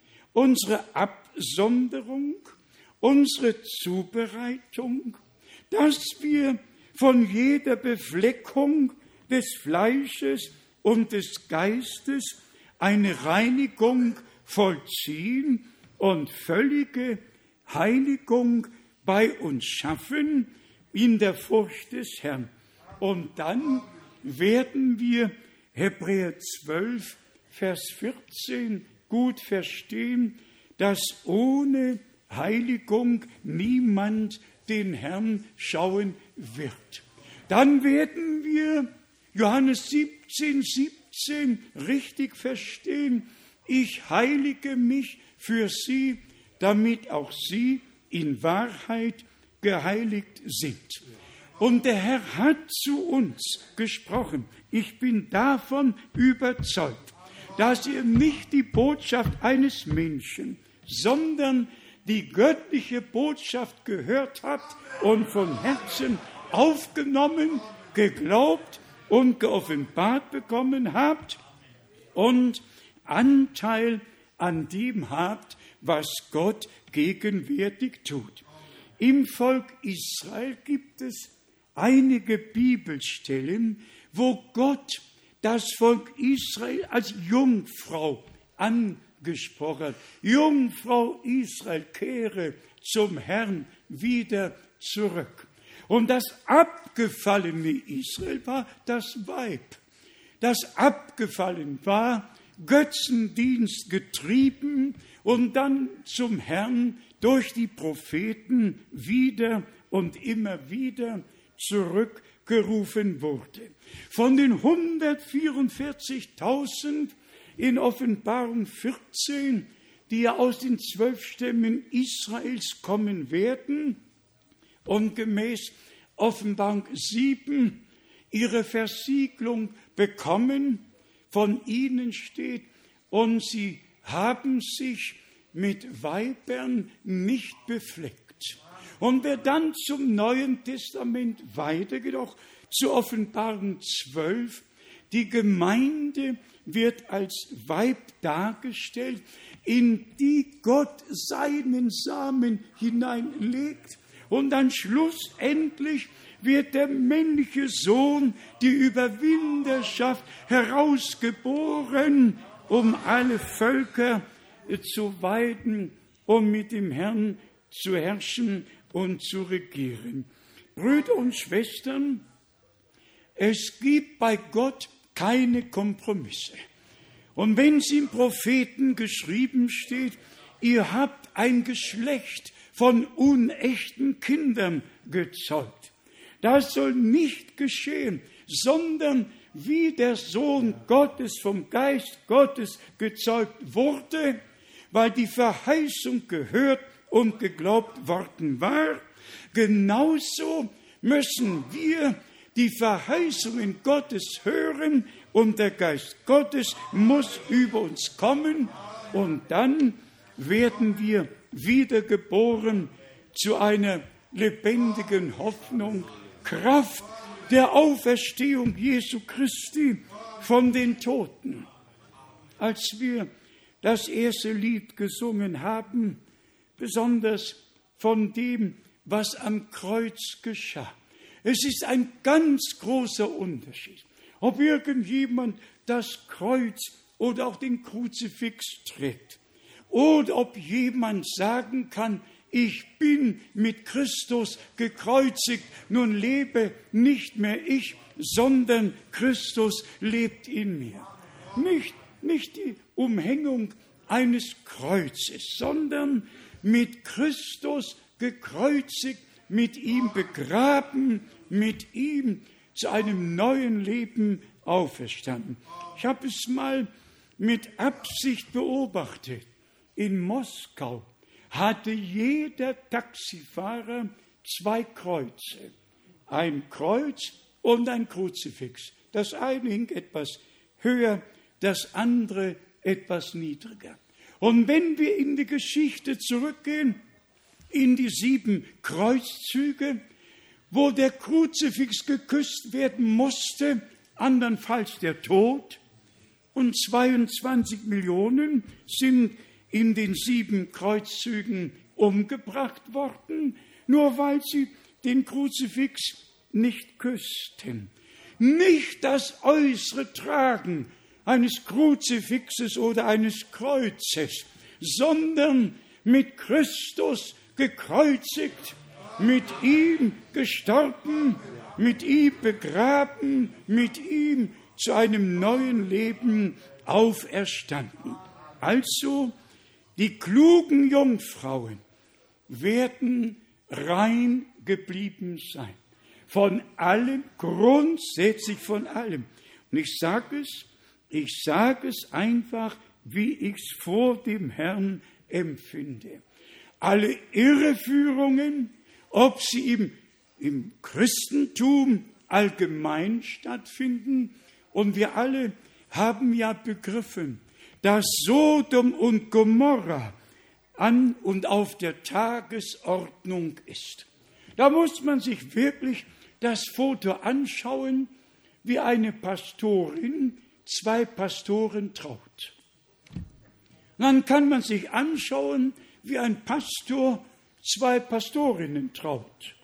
unsere Absonderung, unsere Zubereitung, dass wir von jeder Befleckung des Fleisches und des Geistes eine Reinigung vollziehen und völlige Heiligung bei uns schaffen in der Furcht des Herrn. Und dann werden wir Hebräer zwölf, Vers vierzehn gut verstehen, dass ohne Heiligung niemand den Herrn schauen wird. Dann werden wir Johannes siebzehn, siebzehn richtig verstehen. Ich heilige mich für sie, damit auch sie in Wahrheit geheiligt sind. Und der Herr hat zu uns gesprochen. Ich bin davon überzeugt, dass ihr nicht die Botschaft eines Menschen, sondern die göttliche Botschaft gehört habt und von Herzen aufgenommen, geglaubt und geoffenbart bekommen habt und Anteil an dem habt, was Gott gegenwärtig tut. Im Volk Israel gibt es einige Bibelstellen, wo Gott das Volk Israel als Jungfrau angesprochen hat. Jungfrau Israel, kehre zum Herrn wieder zurück. Und das abgefallene Israel war das Weib, das abgefallen war, Götzendienst getrieben und dann zum Herrn durch die Propheten wieder und immer wieder zurückgerufen wurde. Von den hundertvierundvierzigtausend in Offenbarung vierzehn, die ja aus den zwölf Stämmen Israels kommen werden und gemäß Offenbarung sieben ihre Versiegelung bekommen, von ihnen steht, und sie haben sich mit Weibern nicht befleckt. Und wer dann zum Neuen Testament weitergeht, auch zu Offenbarung zwölf, die Gemeinde wird als Weib dargestellt, in die Gott seinen Samen hineinlegt. Und dann schlussendlich wird der männliche Sohn, die Überwinderschaft, herausgeboren, um alle Völker zu weiden, um mit dem Herrn zu herrschen und zu regieren. Brüder und Schwestern, es gibt bei Gott keine Kompromisse. Und wenn es im Propheten geschrieben steht, ihr habt ein Geschlecht von unechten Kindern gezeugt, das soll nicht geschehen, sondern wie der Sohn Gottes vom Geist Gottes gezeugt wurde, weil die Verheißung gehört und geglaubt worden war, genauso müssen wir die Verheißungen Gottes hören und der Geist Gottes muss über uns kommen und dann werden wir wiedergeboren zu einer lebendigen Hoffnung, Kraft der Auferstehung Jesu Christi von den Toten. Als wir das erste Lied gesungen haben, besonders von dem, was am Kreuz geschah. Es ist ein ganz großer Unterschied, ob irgendjemand das Kreuz oder auch den Kruzifix trägt. Oder ob jemand sagen kann, ich bin mit Christus gekreuzigt, nun lebe nicht mehr ich, sondern Christus lebt in mir. Nicht, nicht die Umhängung eines Kreuzes, sondern mit Christus gekreuzigt, mit ihm begraben, mit ihm zu einem neuen Leben auferstanden. Ich habe es mal mit Absicht beobachtet. In Moskau hatte jeder Taxifahrer zwei Kreuze. Ein Kreuz und ein Kruzifix. Das eine hing etwas höher, das andere etwas niedriger. Und wenn wir in die Geschichte zurückgehen, in die sieben Kreuzzüge, wo der Kruzifix geküsst werden musste, andernfalls der Tod, und zweiundzwanzig Millionen sind in den sieben Kreuzzügen umgebracht worden, nur weil sie den Kruzifix nicht küssten. Nicht das äußere Tragen eines Kruzifixes oder eines Kreuzes, sondern mit Christus gekreuzigt, mit ihm gestorben, mit ihm begraben, mit ihm zu einem neuen Leben auferstanden. Also, die klugen Jungfrauen werden rein geblieben sein. Von allem, grundsätzlich von allem. Und ich sage es, ich sage es einfach, wie ich es vor dem Herrn empfinde. Alle Irreführungen, ob sie im, im Christentum allgemein stattfinden, und wir alle haben ja begriffen, dass Sodom und Gomorra an und auf der Tagesordnung ist. Da muss man sich wirklich das Foto anschauen, wie eine Pastorin zwei Pastoren traut. Dann kann man sich anschauen, wie ein Pastor zwei Pastorinnen traut.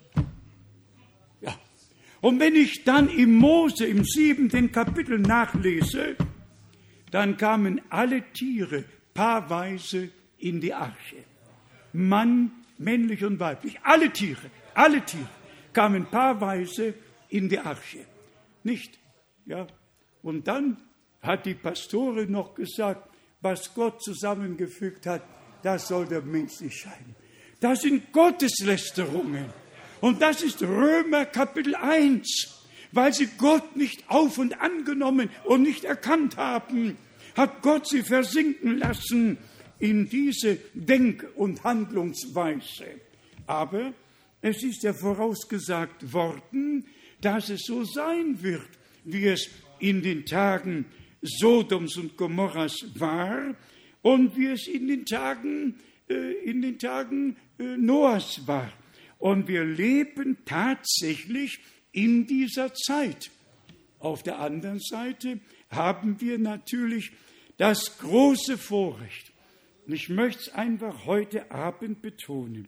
Ja. Und wenn ich dann im Mose, im siebenten Kapitel nachlese, dann kamen alle Tiere paarweise in die Arche. Mann, männlich und weiblich, alle Tiere, alle Tiere kamen paarweise in die Arche. Nicht? Ja. Und dann hat die Pastorin noch gesagt, was Gott zusammengefügt hat, das soll der Mensch nicht scheiden. Das sind Gotteslästerungen. Und das ist Römer Kapitel eins. Weil sie Gott nicht auf und angenommen und nicht erkannt haben, hat Gott sie versinken lassen in diese Denk- und Handlungsweise. Aber es ist ja vorausgesagt worden, dass es so sein wird, wie es in den Tagen Sodoms und Gomorras war und wie es in den Tagen, äh, in den Tagen äh, Noahs war. Und wir leben tatsächlich in dieser Zeit. Auf der anderen Seite haben wir natürlich das große Vorrecht, und ich möchte es einfach heute Abend betonen,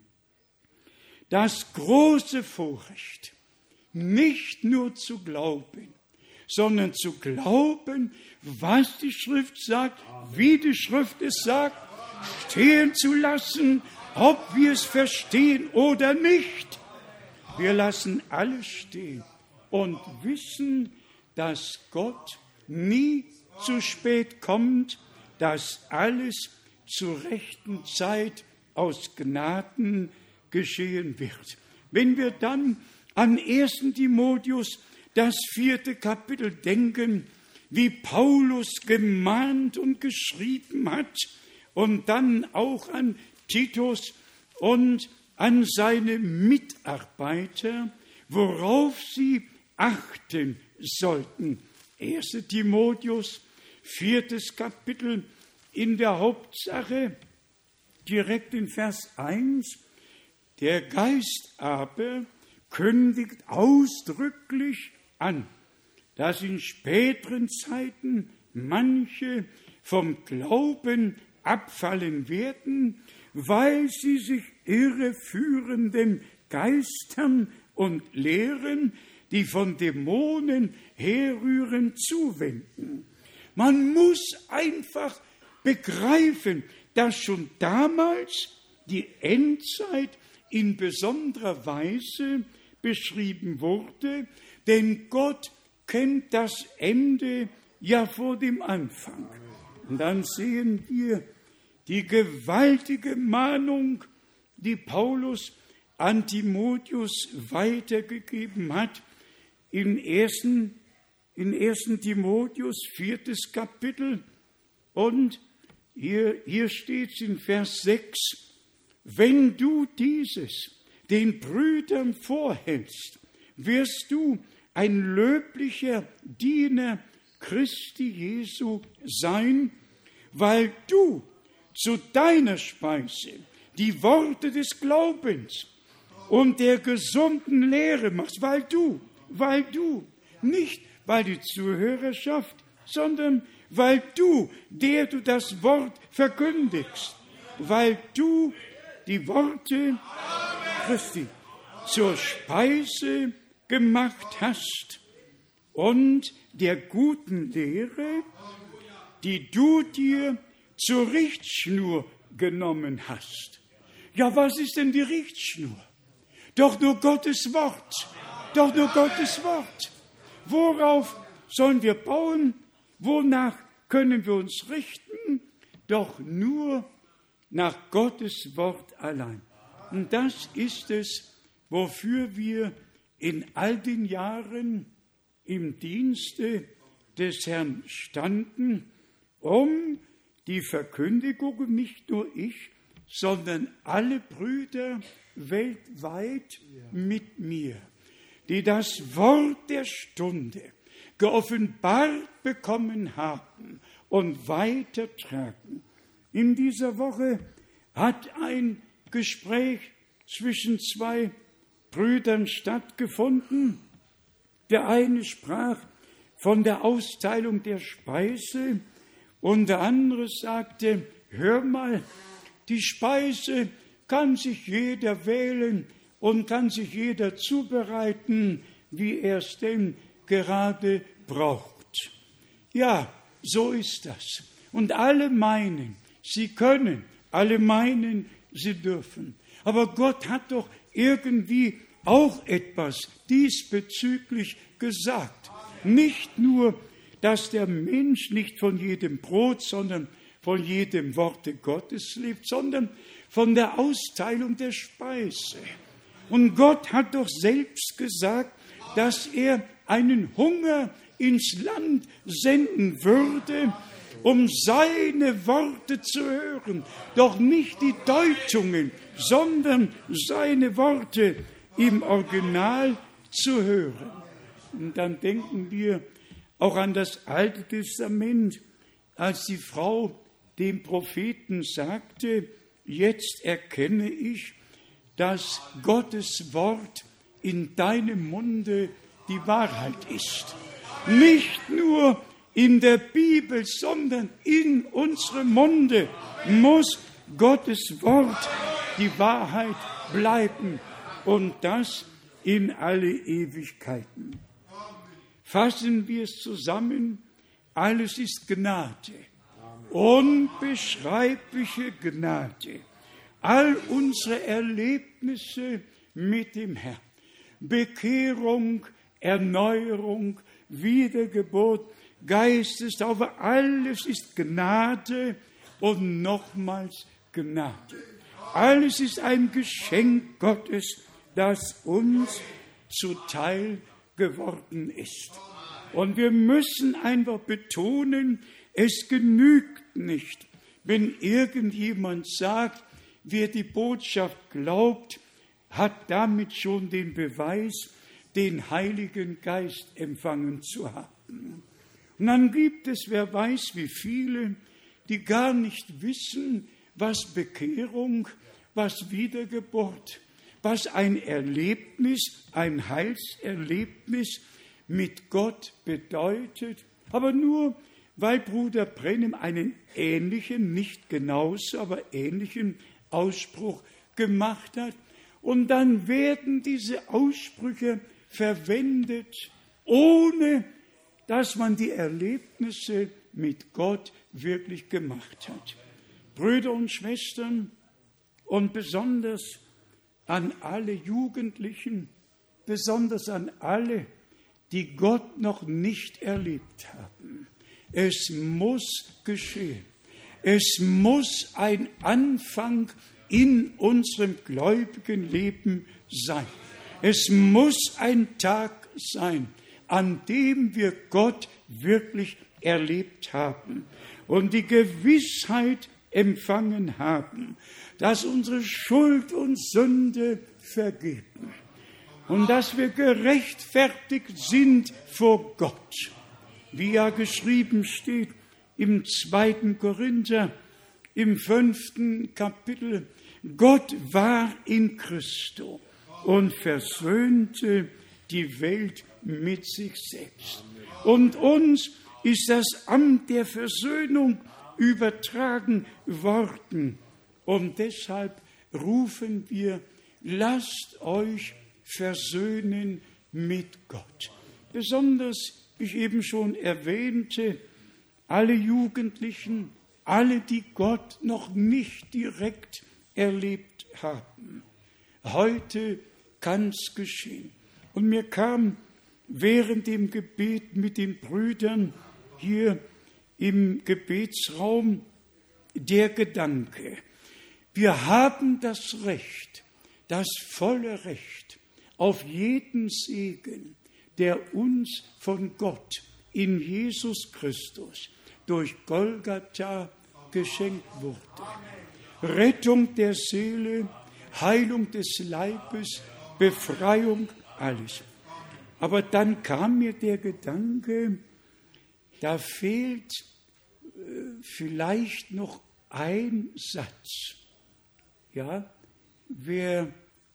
das große Vorrecht, nicht nur zu glauben, sondern zu glauben, was die Schrift sagt, wie die Schrift es sagt, stehen zu lassen, ob wir es verstehen oder nicht. Wir lassen alles stehen und wissen, dass Gott nie zu spät kommt, dass alles zur rechten Zeit aus Gnaden geschehen wird. Wenn wir dann an ersten Timotheus, das vierte Kapitel, denken, wie Paulus gemahnt und geschrieben hat, und dann auch an Titus und an seine Mitarbeiter, worauf sie achten sollten. erster Timotheus, viertes Kapitel, in der Hauptsache, direkt in Vers eins, der Geist aber kündigt ausdrücklich an, dass in späteren Zeiten manche vom Glauben abfallen werden, weil sie sich irreführenden Geistern und Lehren, die von Dämonen herrühren, zuwenden. Man muss einfach begreifen, dass schon damals die Endzeit in besonderer Weise beschrieben wurde, denn Gott kennt das Ende ja vor dem Anfang. Und dann sehen wir die gewaltige Mahnung, die Paulus an Timotheus weitergegeben hat, in ersten, in ersten Timotheus, viertes Kapitel. Und hier, hier steht es in Vers sechs, wenn du dieses den Brüdern vorhältst, wirst du ein löblicher Diener Christi Jesu sein, weil du zu deiner Speise die Worte des Glaubens und der gesunden Lehre machst, weil du, weil du, nicht weil die Zuhörerschaft, sondern weil du, der du das Wort verkündigst, weil du die Worte Christi zur Speise gemacht hast und der guten Lehre, die du dir zur Richtschnur genommen hast. Ja, was ist denn die Richtschnur? Doch nur Gottes Wort. Doch nur Gottes Wort. Worauf sollen wir bauen? Wonach können wir uns richten? Doch nur nach Gottes Wort allein. Und das ist es, wofür wir in all den Jahren im Dienste des Herrn standen, um die Verkündigung, nicht nur ich, sondern alle Brüder weltweit mit mir, die das Wort der Stunde geoffenbart bekommen haben und weitertragen. In dieser Woche hat ein Gespräch zwischen zwei Brüdern stattgefunden. Der eine sprach von der Austeilung der Speise und der andere sagte, hör mal, die Speise kann sich jeder wählen und kann sich jeder zubereiten, wie er es denn gerade braucht. Ja, so ist das. Und alle meinen, sie können, alle meinen, sie dürfen. Aber Gott hat doch irgendwie auch etwas diesbezüglich gesagt. Nicht nur, dass der Mensch nicht von jedem Brot, sondern von jedem Worte Gottes lebt, sondern von der Austeilung der Speise. Und Gott hat doch selbst gesagt, dass er einen Hunger ins Land senden würde, um seine Worte zu hören. Doch nicht die Deutungen, sondern seine Worte im Original zu hören. Und dann denken wir auch an das Alte Testament, als die Frau dem Propheten sagte, jetzt erkenne ich, dass Gottes Wort in deinem Munde die Wahrheit ist. Nicht nur in der Bibel, sondern in unserem Munde muss Gottes Wort die Wahrheit bleiben und das in alle Ewigkeiten. Fassen wir es zusammen, alles ist Gnade, unbeschreibliche Gnade. All unsere Erlebnisse mit dem Herrn, Bekehrung, Erneuerung, Wiedergeburt, Geistestaufe, alles ist Gnade und nochmals Gnade. Alles ist ein Geschenk Gottes, das uns zuteil geworden ist. Und wir müssen einfach betonen, es genügt nicht, wenn irgendjemand sagt, wer die Botschaft glaubt, hat damit schon den Beweis, den Heiligen Geist empfangen zu haben. Und dann gibt es, wer weiß wie viele, die gar nicht wissen, was Bekehrung, was Wiedergeburt, was ein Erlebnis, ein Heilserlebnis mit Gott bedeutet, aber nur, weil Bruder Branham einen ähnlichen, nicht genauso, aber ähnlichen Ausspruch gemacht hat. Und dann werden diese Aussprüche verwendet, ohne dass man die Erlebnisse mit Gott wirklich gemacht hat. Brüder und Schwestern und besonders an alle Jugendlichen, besonders an alle, die Gott noch nicht erlebt haben. Es muss geschehen. Es muss ein Anfang in unserem gläubigen Leben sein. Es muss ein Tag sein, an dem wir Gott wirklich erlebt haben und die Gewissheit empfangen haben, dass unsere Schuld und Sünde vergeben und dass wir gerechtfertigt sind vor Gott. Wie ja geschrieben steht im zweiten Korinther, im fünften Kapitel, Gott war in Christo und versöhnte die Welt mit sich selbst. Und uns ist das Amt der Versöhnung übertragen worden. Und deshalb rufen wir, lasst euch versöhnen mit Gott. Besonders, wie ich eben schon erwähnte, alle Jugendlichen, alle, die Gott noch nicht direkt erlebt haben. Heute kann es geschehen. Und mir kam während dem Gebet mit den Brüdern hier im Gebetsraum der Gedanke, wir haben das Recht, das volle Recht auf jeden Segen, der uns von Gott in Jesus Christus durch Golgatha geschenkt wurde. Rettung der Seele, Heilung des Leibes, Befreiung, alles. Aber dann kam mir der Gedanke, da fehlt äh, vielleicht noch ein Satz. Ja, wer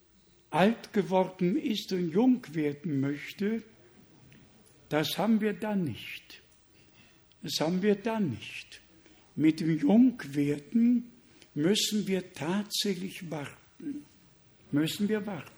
alt geworden ist und jung werden möchte, das haben wir da nicht. Das haben wir da nicht. Mit dem Jungwerden müssen wir tatsächlich warten. Müssen wir warten.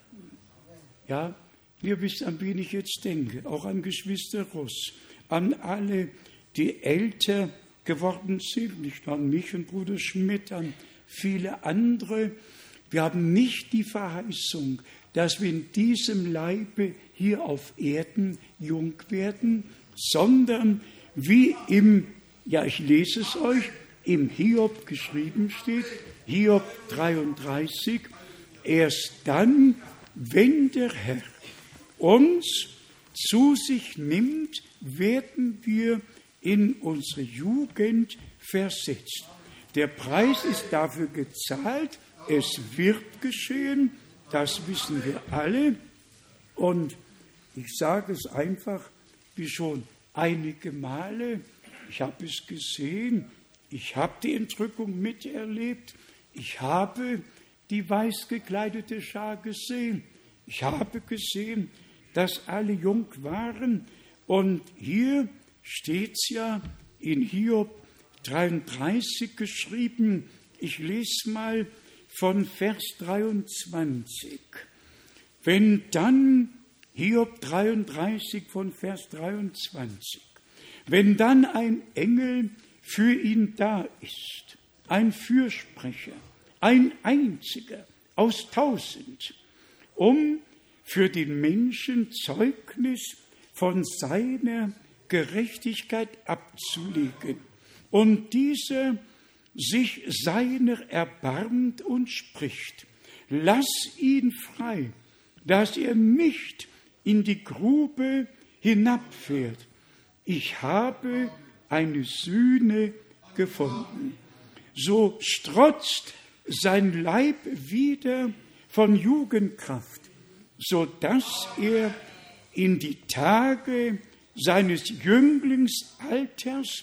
Ja, ihr wisst, an wen ich jetzt denke, auch an Geschwister Ross, an alle, die älter geworden sind, nicht nur an mich und Bruder Schmidt, an viele andere. Wir haben nicht die Verheißung, dass wir in diesem Leibe hier auf Erden jung werden, sondern wie im, ja ich lese es euch, im Hiob geschrieben steht, Hiob dreiunddreißig, erst dann, wenn der Herr uns zu sich nimmt, werden wir in unsere Jugend versetzt. Der Preis ist dafür gezahlt, es wird geschehen, das wissen wir alle. Und ich sage es einfach, wie schon einige Male, ich habe es gesehen, ich habe die Entrückung miterlebt, ich habe die weiß gekleidete Schar gesehen, ich habe gesehen, dass alle jung waren. Und hier steht es ja in Hiob dreiunddreißig geschrieben, ich lese mal von Vers dreiundzwanzig. Wenn dann, Hiob dreiunddreißig von Vers dreiundzwanzig, wenn dann ein Engel für ihn da ist, ein Fürsprecher, ein einziger aus tausend, um für den Menschen Zeugnis von seiner Gerechtigkeit abzulegen. Und dieser sich seiner erbarmt und spricht, lass ihn frei, dass er nicht in die Grube hinabfährt. Ich habe eine Sühne gefunden. So strotzt sein Leib wieder von Jugendkraft, so dass er in die Tage seines Jünglingsalters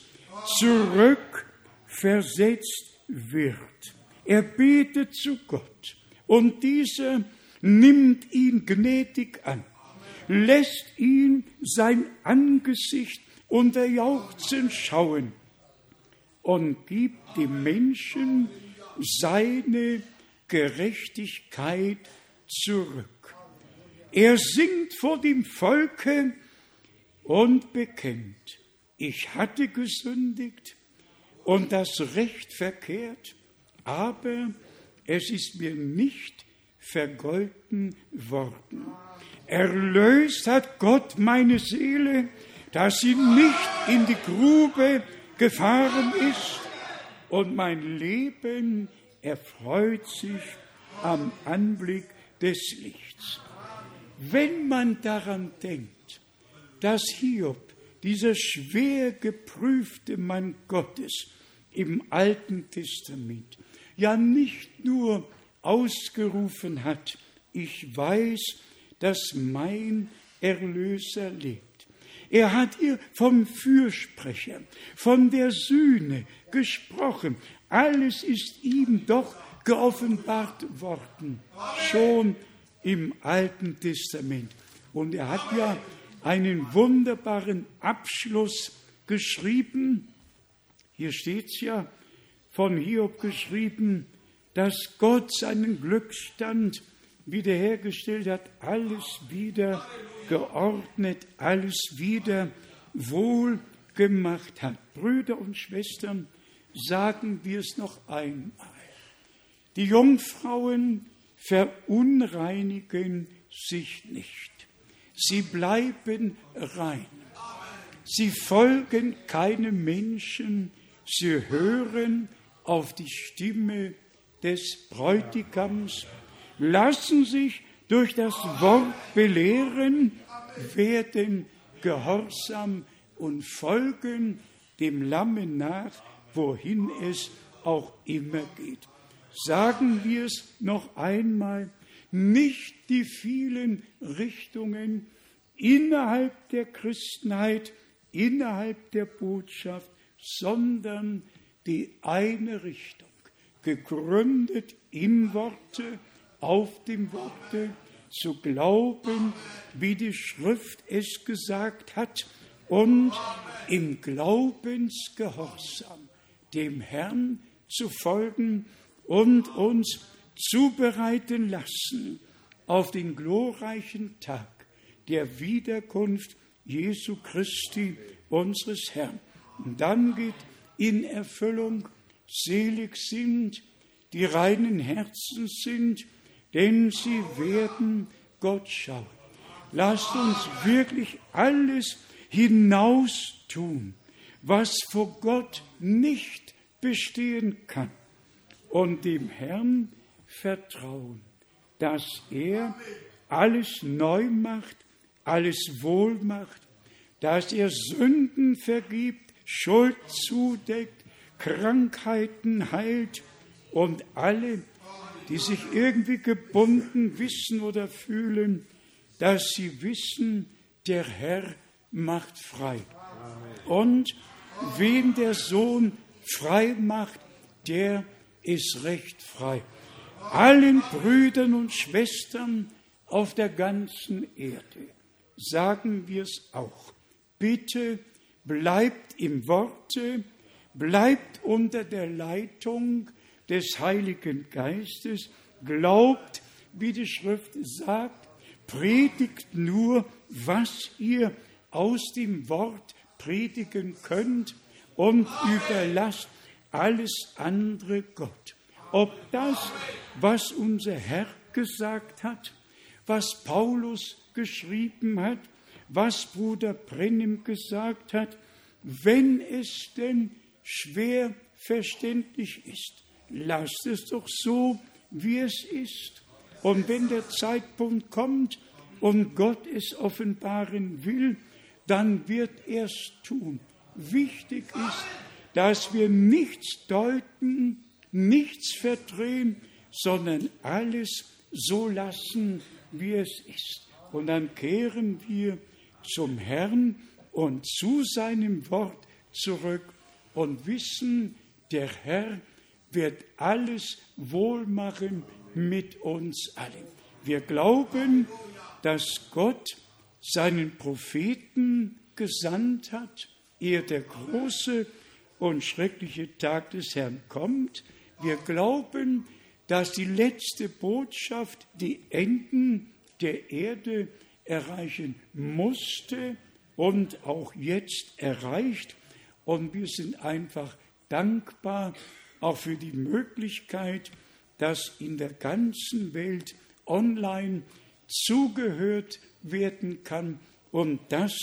zurückversetzt wird. Er betet zu Gott und dieser nimmt ihn gnädig an. lässt ihn sein Angesicht unter Jauchzen schauen und gibt dem Menschen seine Gerechtigkeit zurück. Er singt vor dem Volke und bekennt, ich hatte gesündigt und das Recht verkehrt, aber es ist mir nicht vergolten worden. Erlöst hat Gott meine Seele, dass sie nicht in die Grube gefahren ist, und mein Leben erfreut sich am Anblick des Lichts. Wenn man daran denkt, dass Hiob, dieser schwer geprüfte Mann Gottes im Alten Testament, ja nicht nur ausgerufen hat, ich weiß, dass mein Erlöser lebt. Er hat ihr vom Fürsprecher, von der Sühne gesprochen. Alles ist ihm doch geoffenbart worden, schon im Alten Testament. Und er hat ja einen wunderbaren Abschluss geschrieben. Hier steht es ja von Hiob geschrieben, dass Gott seinen Glücksstand wiederhergestellt hat, alles wieder geordnet, alles wieder wohl gemacht hat. Brüder und Schwestern, sagen wir es noch einmal. Die Jungfrauen verunreinigen sich nicht. Sie bleiben rein. Sie folgen keinem Menschen. Sie hören auf die Stimme des Bräutigams, lassen sich durch das Wort belehren, werden gehorsam und folgen dem Lamme nach, wohin es auch immer geht. Sagen wir es noch einmal, nicht die vielen Richtungen innerhalb der Christenheit, innerhalb der Botschaft, sondern die eine Richtung, gegründet im Worte, auf dem Worte, zu glauben, wie die Schrift es gesagt hat, und im Glaubensgehorsam dem Herrn zu folgen und uns zubereiten lassen auf den glorreichen Tag der Wiederkunft Jesu Christi, unseres Herrn. Und dann geht in Erfüllung, selig sind, die reinen Herzen sind, denn sie werden Gott schauen. Lasst uns wirklich alles hinaustun, was vor Gott nicht bestehen kann, und dem Herrn vertrauen, dass er alles neu macht, alles wohl macht, dass er Sünden vergibt, Schuld zudeckt, Krankheiten heilt, und alle, die sich irgendwie gebunden wissen oder fühlen, dass sie wissen, der Herr macht frei. Und wen der Sohn frei macht, der ist recht frei. Allen Brüdern und Schwestern auf der ganzen Erde sagen wir es auch. Bitte bleibt im Worte, bleibt unter der Leitung des Heiligen Geistes, glaubt, wie die Schrift sagt, predigt nur, was ihr aus dem Wort predigen könnt, und überlasst alles andere Gott. Ob das, was unser Herr gesagt hat, was Paulus geschrieben hat, was Bruder Brennim gesagt hat, wenn es denn schwer verständlich ist, lasst es doch so, wie es ist. Und wenn der Zeitpunkt kommt und Gott es offenbaren will, dann wird er es tun. Wichtig ist, dass wir nichts deuten, nichts verdrehen, sondern alles so lassen, wie es ist. Und dann kehren wir zum Herrn und zu seinem Wort zurück und wissen, der Herr wird alles wohl machen mit uns allen. Wir glauben, dass Gott seinen Propheten gesandt hat, ehe der große und schreckliche Tag des Herrn kommt. Wir glauben, dass die letzte Botschaft die Enden der Erde erreichen musste und auch jetzt erreicht. Und wir sind einfach dankbar auch für die Möglichkeit, dass in der ganzen Welt online zugehört werden kann und das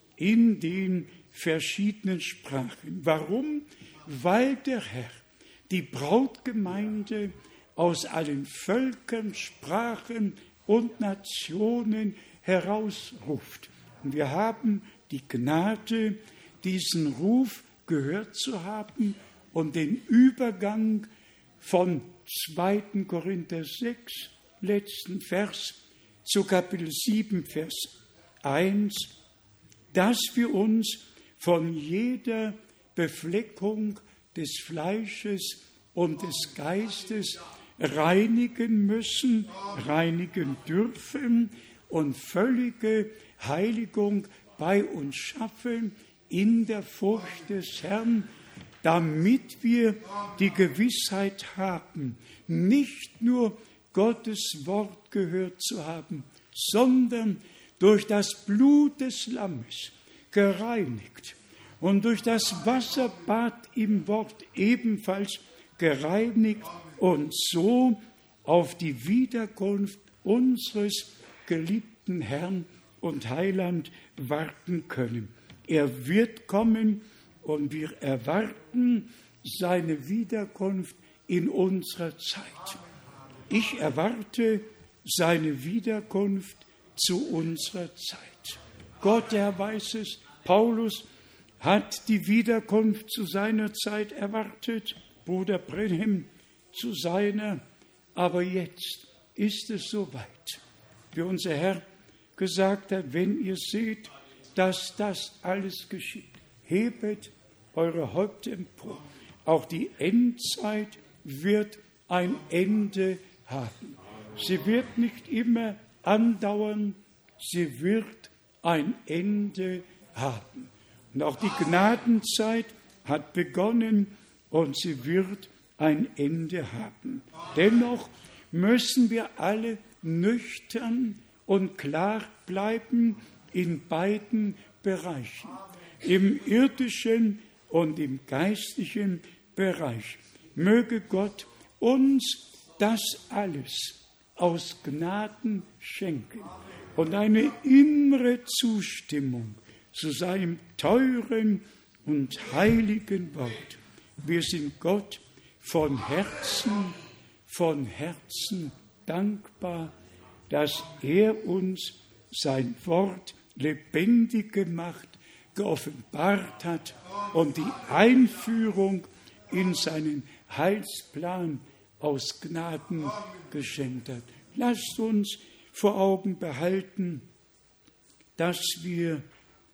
in den verschiedenen Sprachen. Warum? Weil der Herr die Brautgemeinde aus allen Völkern, Sprachen und Nationen herausruft. Und wir haben die Gnade, diesen Ruf gehört zu haben und den Übergang von zweiten Korinther sechs, letzten Vers, zu Kapitel sieben, Vers eins, dass wir uns von jeder Befleckung des Fleisches und des Geistes reinigen müssen, reinigen dürfen und völlige Heiligung bei uns schaffen in der Furcht des Herrn, damit wir die Gewissheit haben, nicht nur Gottes Wort gehört zu haben, sondern durch das Blut des Lammes gereinigt und durch das Wasserbad im Wort ebenfalls gereinigt und so auf die Wiederkunft unseres geliebten Herrn und Heiland warten können. Er wird kommen und wir erwarten seine Wiederkunft in unserer Zeit. Ich erwarte seine Wiederkunft zu unserer Zeit. Gott, der weiß es. Paulus hat die Wiederkunft zu seiner Zeit erwartet, Bruder Branham zu seiner, aber jetzt ist es soweit. Wie unser Herr gesagt hat, wenn ihr seht, dass das alles geschieht, hebet eure Häupter empor. Auch die Endzeit wird ein Ende haben. Sie wird nicht immer andauern, sie wird ein Ende haben. Und auch die Gnadenzeit hat begonnen und sie wird ein Ende haben. Dennoch müssen wir alle nüchtern und klar bleiben in beiden Bereichen, im irdischen und im geistlichen Bereich. Möge Gott uns das alles aus Gnaden schenken und eine innere Zustimmung zu seinem teuren und heiligen Wort. Wir sind Gott von Herzen, von Herzen dankbar, dass er uns sein Wort lebendig gemacht, geoffenbart hat und die Einführung in seinen Heilsplan aus Gnaden geschenkt hat. Lasst uns vor Augen behalten, dass wir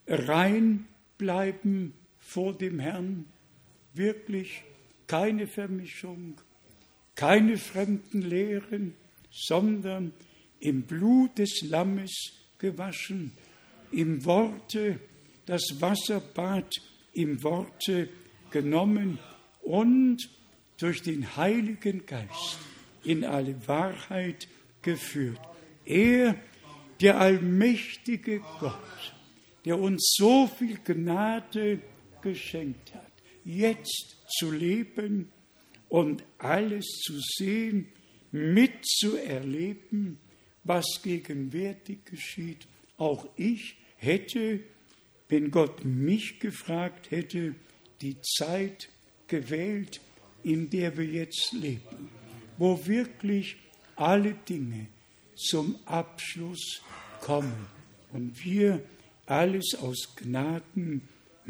rein bleiben vor dem Herrn, wirklich keine Vermischung, keine fremden Lehren, sondern im Blut des Lammes gewaschen, im Worte, das Wasserbad im Worte genommen und durch den Heiligen Geist in alle Wahrheit geführt. Er, der allmächtige Gott, der uns so viel Gnade geschenkt hat, jetzt zu leben und alles zu sehen, mitzuerleben, was gegenwärtig geschieht. Auch ich hätte, wenn Gott mich gefragt hätte, die Zeit gewählt, in der wir jetzt leben, wo wirklich alle Dinge zum Abschluss kommen und wir alles aus Gnaden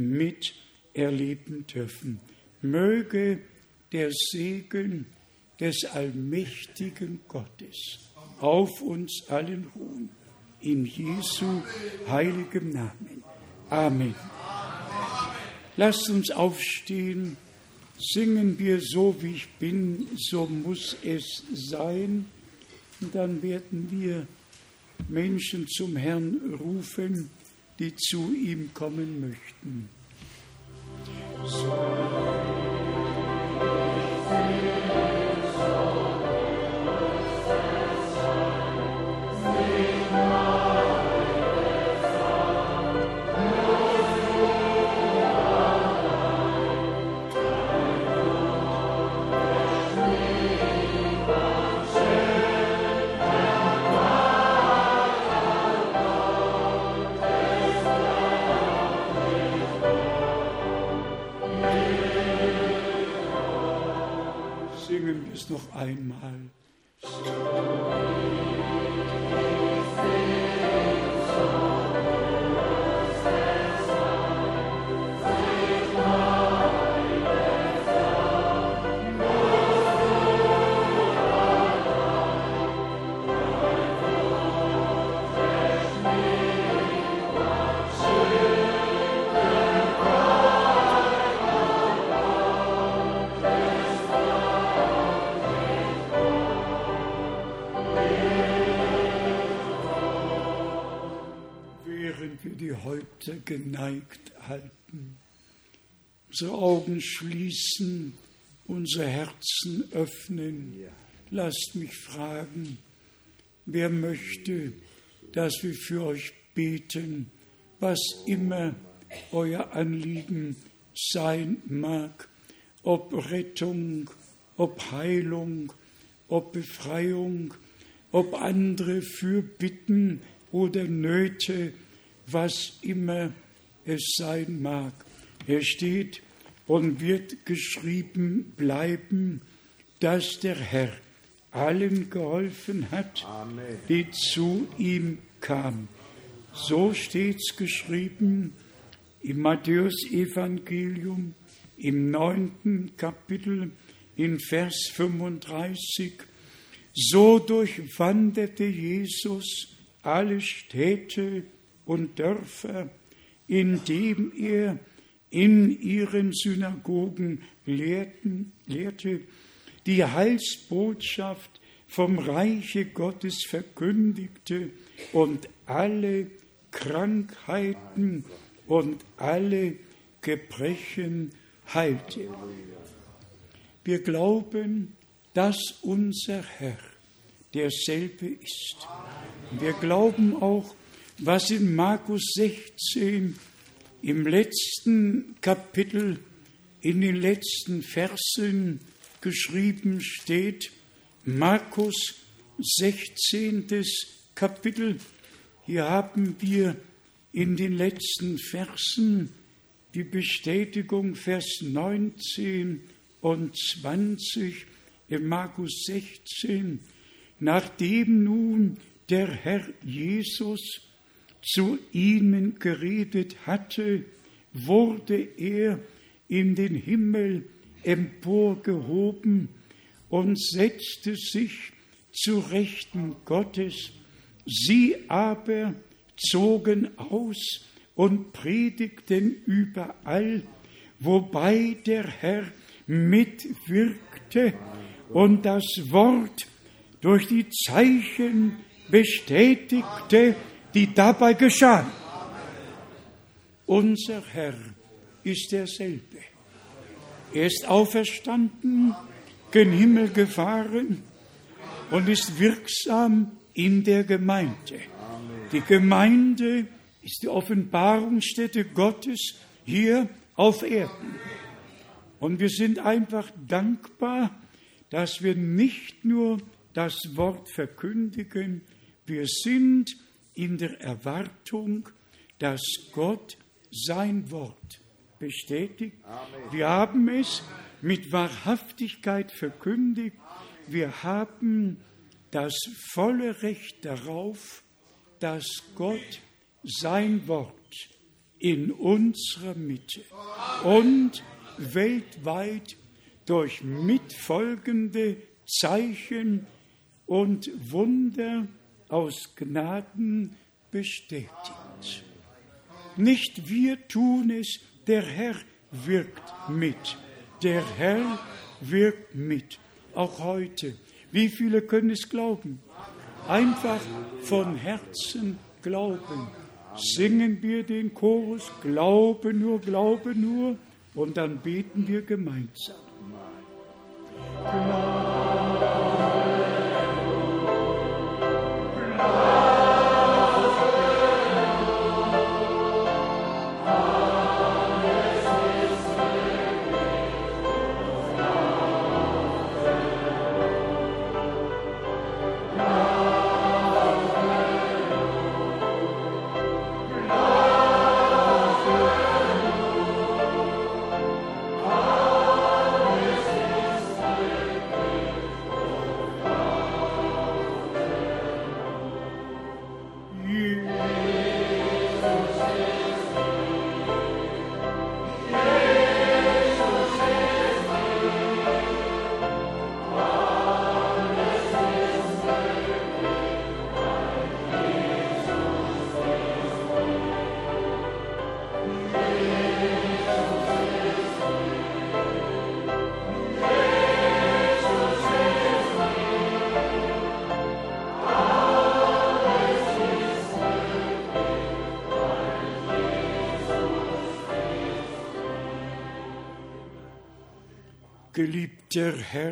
miterleben dürfen. Möge der Segen des allmächtigen Gottes auf uns allen ruhen. In Jesu heiligem Namen. Amen. Lasst uns aufstehen, singen wir so wie ich bin, so muss es sein. Und dann werden wir Menschen zum Herrn rufen, die zu ihm kommen möchten. So. Singen wir es noch einmal. Geneigt halten, unsere Augen schließen, unser Herzen öffnen. Lasst mich fragen, wer möchte, dass wir für euch beten, was immer euer Anliegen sein mag, ob Rettung, ob Heilung, ob Befreiung, ob andere Fürbitten oder Nöte, was immer es sein mag. Es steht und wird geschrieben bleiben, dass der Herr allen geholfen hat, Amen, die zu ihm kamen. So steht's geschrieben im Matthäus-Evangelium, im neunten Kapitel, in Vers fünfunddreißig. So durchwanderte Jesus alle Städte und Dörfer, indem er in ihren Synagogen lehrten, lehrte, die Heilsbotschaft vom Reiche Gottes verkündigte und alle Krankheiten und alle Gebrechen heilte. Wir glauben, dass unser Herr derselbe ist. Wir glauben auch, was in Markus sechzehn im letzten Kapitel, in den letzten Versen geschrieben steht. Markus sechzehntes Kapitel. Hier haben wir in den letzten Versen die Bestätigung, Vers neunzehn und zwanzig in Markus sechzehn. Nachdem nun der Herr Jesus zu ihnen geredet hatte, wurde er in den Himmel emporgehoben und setzte sich zu Rechten Gottes. Sie aber zogen aus und predigten überall, wobei der Herr mitwirkte und das Wort durch die Zeichen bestätigte, die dabei geschahen. Unser Herr ist derselbe. Er ist auferstanden, gen Himmel gefahren und ist wirksam in der Gemeinde. Die Gemeinde ist die Offenbarungsstätte Gottes hier auf Erden. Und wir sind einfach dankbar, dass wir nicht nur das Wort verkündigen, wir sind in der Erwartung, dass Gott sein Wort bestätigt. Amen. Wir haben es mit Wahrhaftigkeit verkündigt. Wir haben das volle Recht darauf, dass Gott sein Wort in unserer Mitte und weltweit durch mitfolgende Zeichen und Wunder aus Gnaden bestätigt. Nicht wir tun es, der Herr wirkt mit. Der Herr wirkt mit. Auch heute. Wie viele können es glauben? Einfach von Herzen glauben. Singen wir den Chorus, glaube nur, glaube nur, und dann beten wir gemeinsam. Geliebter Herr,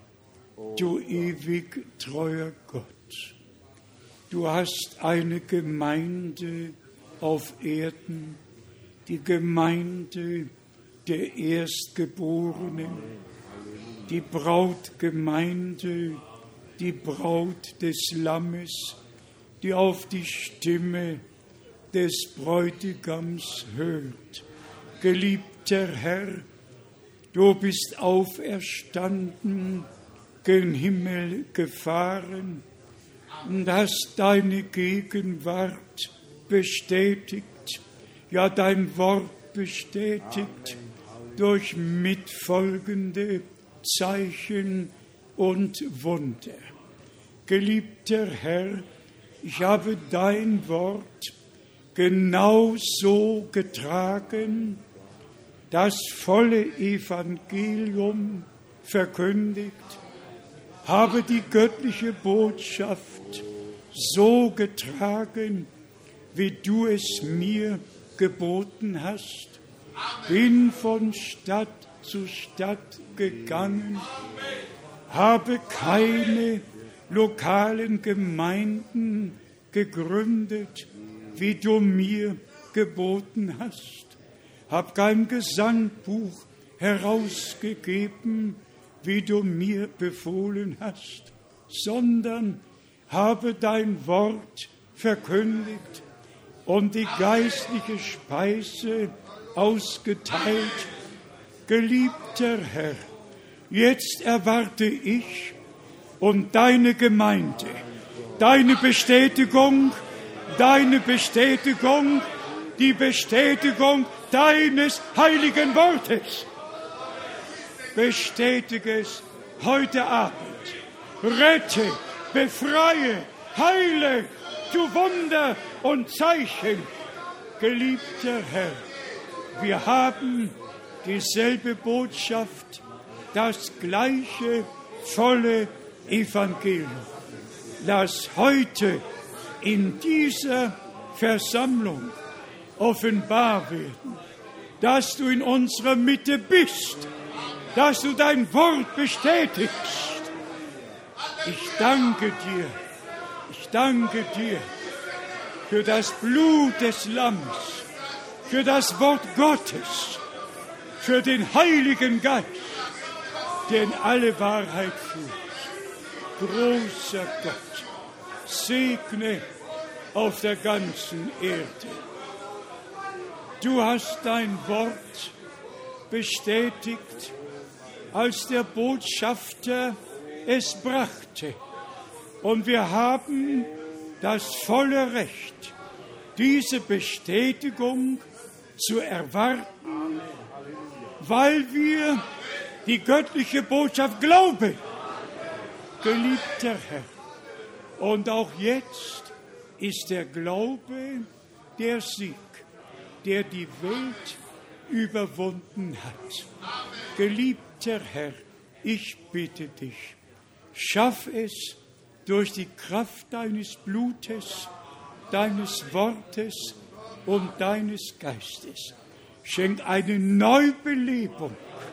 du ewig treuer Gott, du hast eine Gemeinde auf Erden, die Gemeinde der Erstgeborenen, die Brautgemeinde, die Braut des Lammes, die auf die Stimme des Bräutigams hört. Geliebter Herr, du bist auferstanden, gen Himmel gefahren und hast deine Gegenwart bestätigt, ja dein Wort bestätigt durch mitfolgende Zeichen und Wunder. Geliebter Herr, ich habe dein Wort genau so getragen, das volle Evangelium verkündigt, habe die göttliche Botschaft so getragen, wie du es mir geboten hast, bin von Stadt zu Stadt gegangen, habe keine lokalen Gemeinden gegründet, wie du mir geboten hast, habe kein Gesangbuch herausgegeben, wie du mir befohlen hast, sondern habe dein Wort verkündigt und die geistliche Speise ausgeteilt. Geliebter Herr, jetzt erwarte ich und deine Gemeinde, deine Bestätigung, deine Bestätigung, die Bestätigung deines heiligen Wortes. Bestätige es heute Abend. Rette, befreie, heile, tu Wunder und Zeichen. Geliebter Herr, wir haben dieselbe Botschaft, das gleiche volle Evangelium. Lass heute in dieser Versammlung offenbar werden, dass du in unserer Mitte bist, dass du dein Wort bestätigst. Ich danke dir, ich danke dir für das Blut des Lammes, für das Wort Gottes, für den Heiligen Geist, der in alle Wahrheit führt. Großer Gott, segne auf der ganzen Erde. Du hast dein Wort bestätigt, als der Botschafter es brachte. Und wir haben das volle Recht, diese Bestätigung zu erwarten, weil wir die göttliche Botschaft glauben. Geliebter Herr, und auch jetzt ist der Glaube der Sieg, der die Welt überwunden hat. Geliebter Herr, ich bitte dich, schaff es, durch die Kraft deines Blutes, deines Wortes und deines Geistes. Schenk eine Neubelebung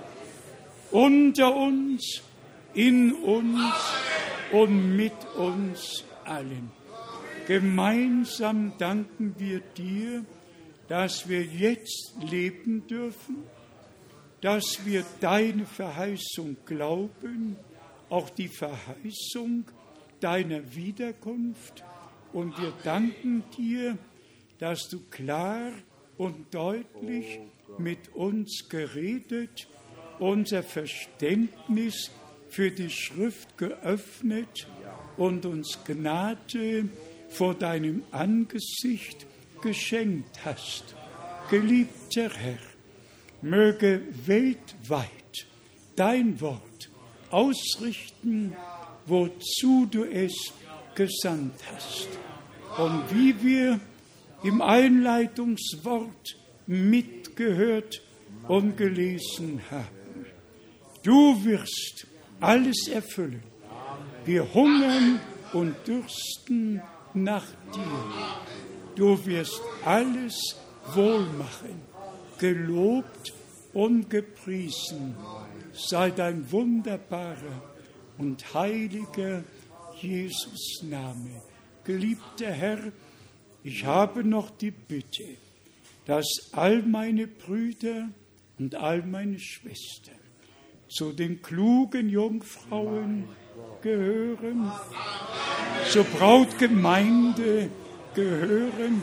unter uns, in uns und mit uns allen. Gemeinsam danken wir dir, dass wir jetzt leben dürfen, dass wir deine Verheißung glauben, auch die Verheißung deiner Wiederkunft. Und wir danken dir, dass du klar und deutlich mit uns geredet, unser Verständnis für die Schrift geöffnet und uns Gnade vor deinem Angesicht geschenkt hast. Geliebter Herr, möge weltweit dein Wort ausrichten, wozu du es gesandt hast. Und wie wir im Einleitungswort mitgehört und gelesen haben, du wirst alles erfüllen. Wir hungern und dürsten nach dir. Du wirst alles wohlmachen. Gelobt und gepriesen sei dein wunderbarer und heiliger Jesus Name. Geliebter Herr, ich habe noch die Bitte, dass all meine Brüder und all meine Schwestern zu den klugen Jungfrauen gehören, zur Brautgemeinde gehören,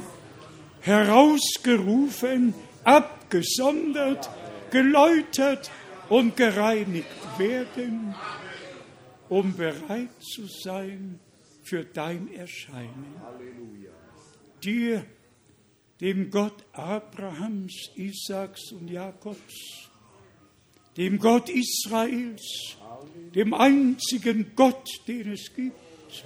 herausgerufen, abgesondert, geläutert und gereinigt werden, um bereit zu sein für dein Erscheinen. Dir, dem Gott Abrahams, Isaaks und Jakobs, dem Gott Israels, dem einzigen Gott, den es gibt.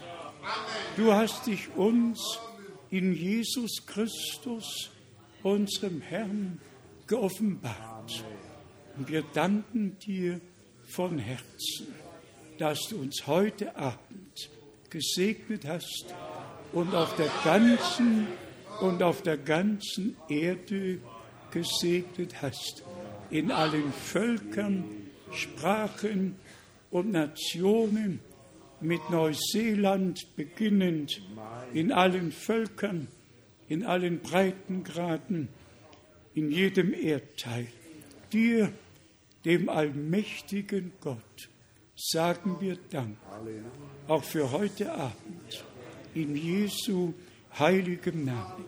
Du hast dich uns in Jesus Christus, unserem Herrn, geoffenbart. Und wir danken dir von Herzen, dass du uns heute Abend gesegnet hast und auf der ganzen und auf der ganzen Erde gesegnet hast, in allen Völkern, Sprachen und Nationen, mit Neuseeland beginnend, in allen Völkern, in allen Breitengraden, in jedem Erdteil. Dir, dem allmächtigen Gott, sagen wir Dank, auch für heute Abend, in Jesu heiligem Namen.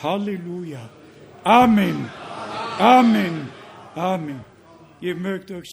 Halleluja. Amen. Amen. Amen. Ihr mögt euch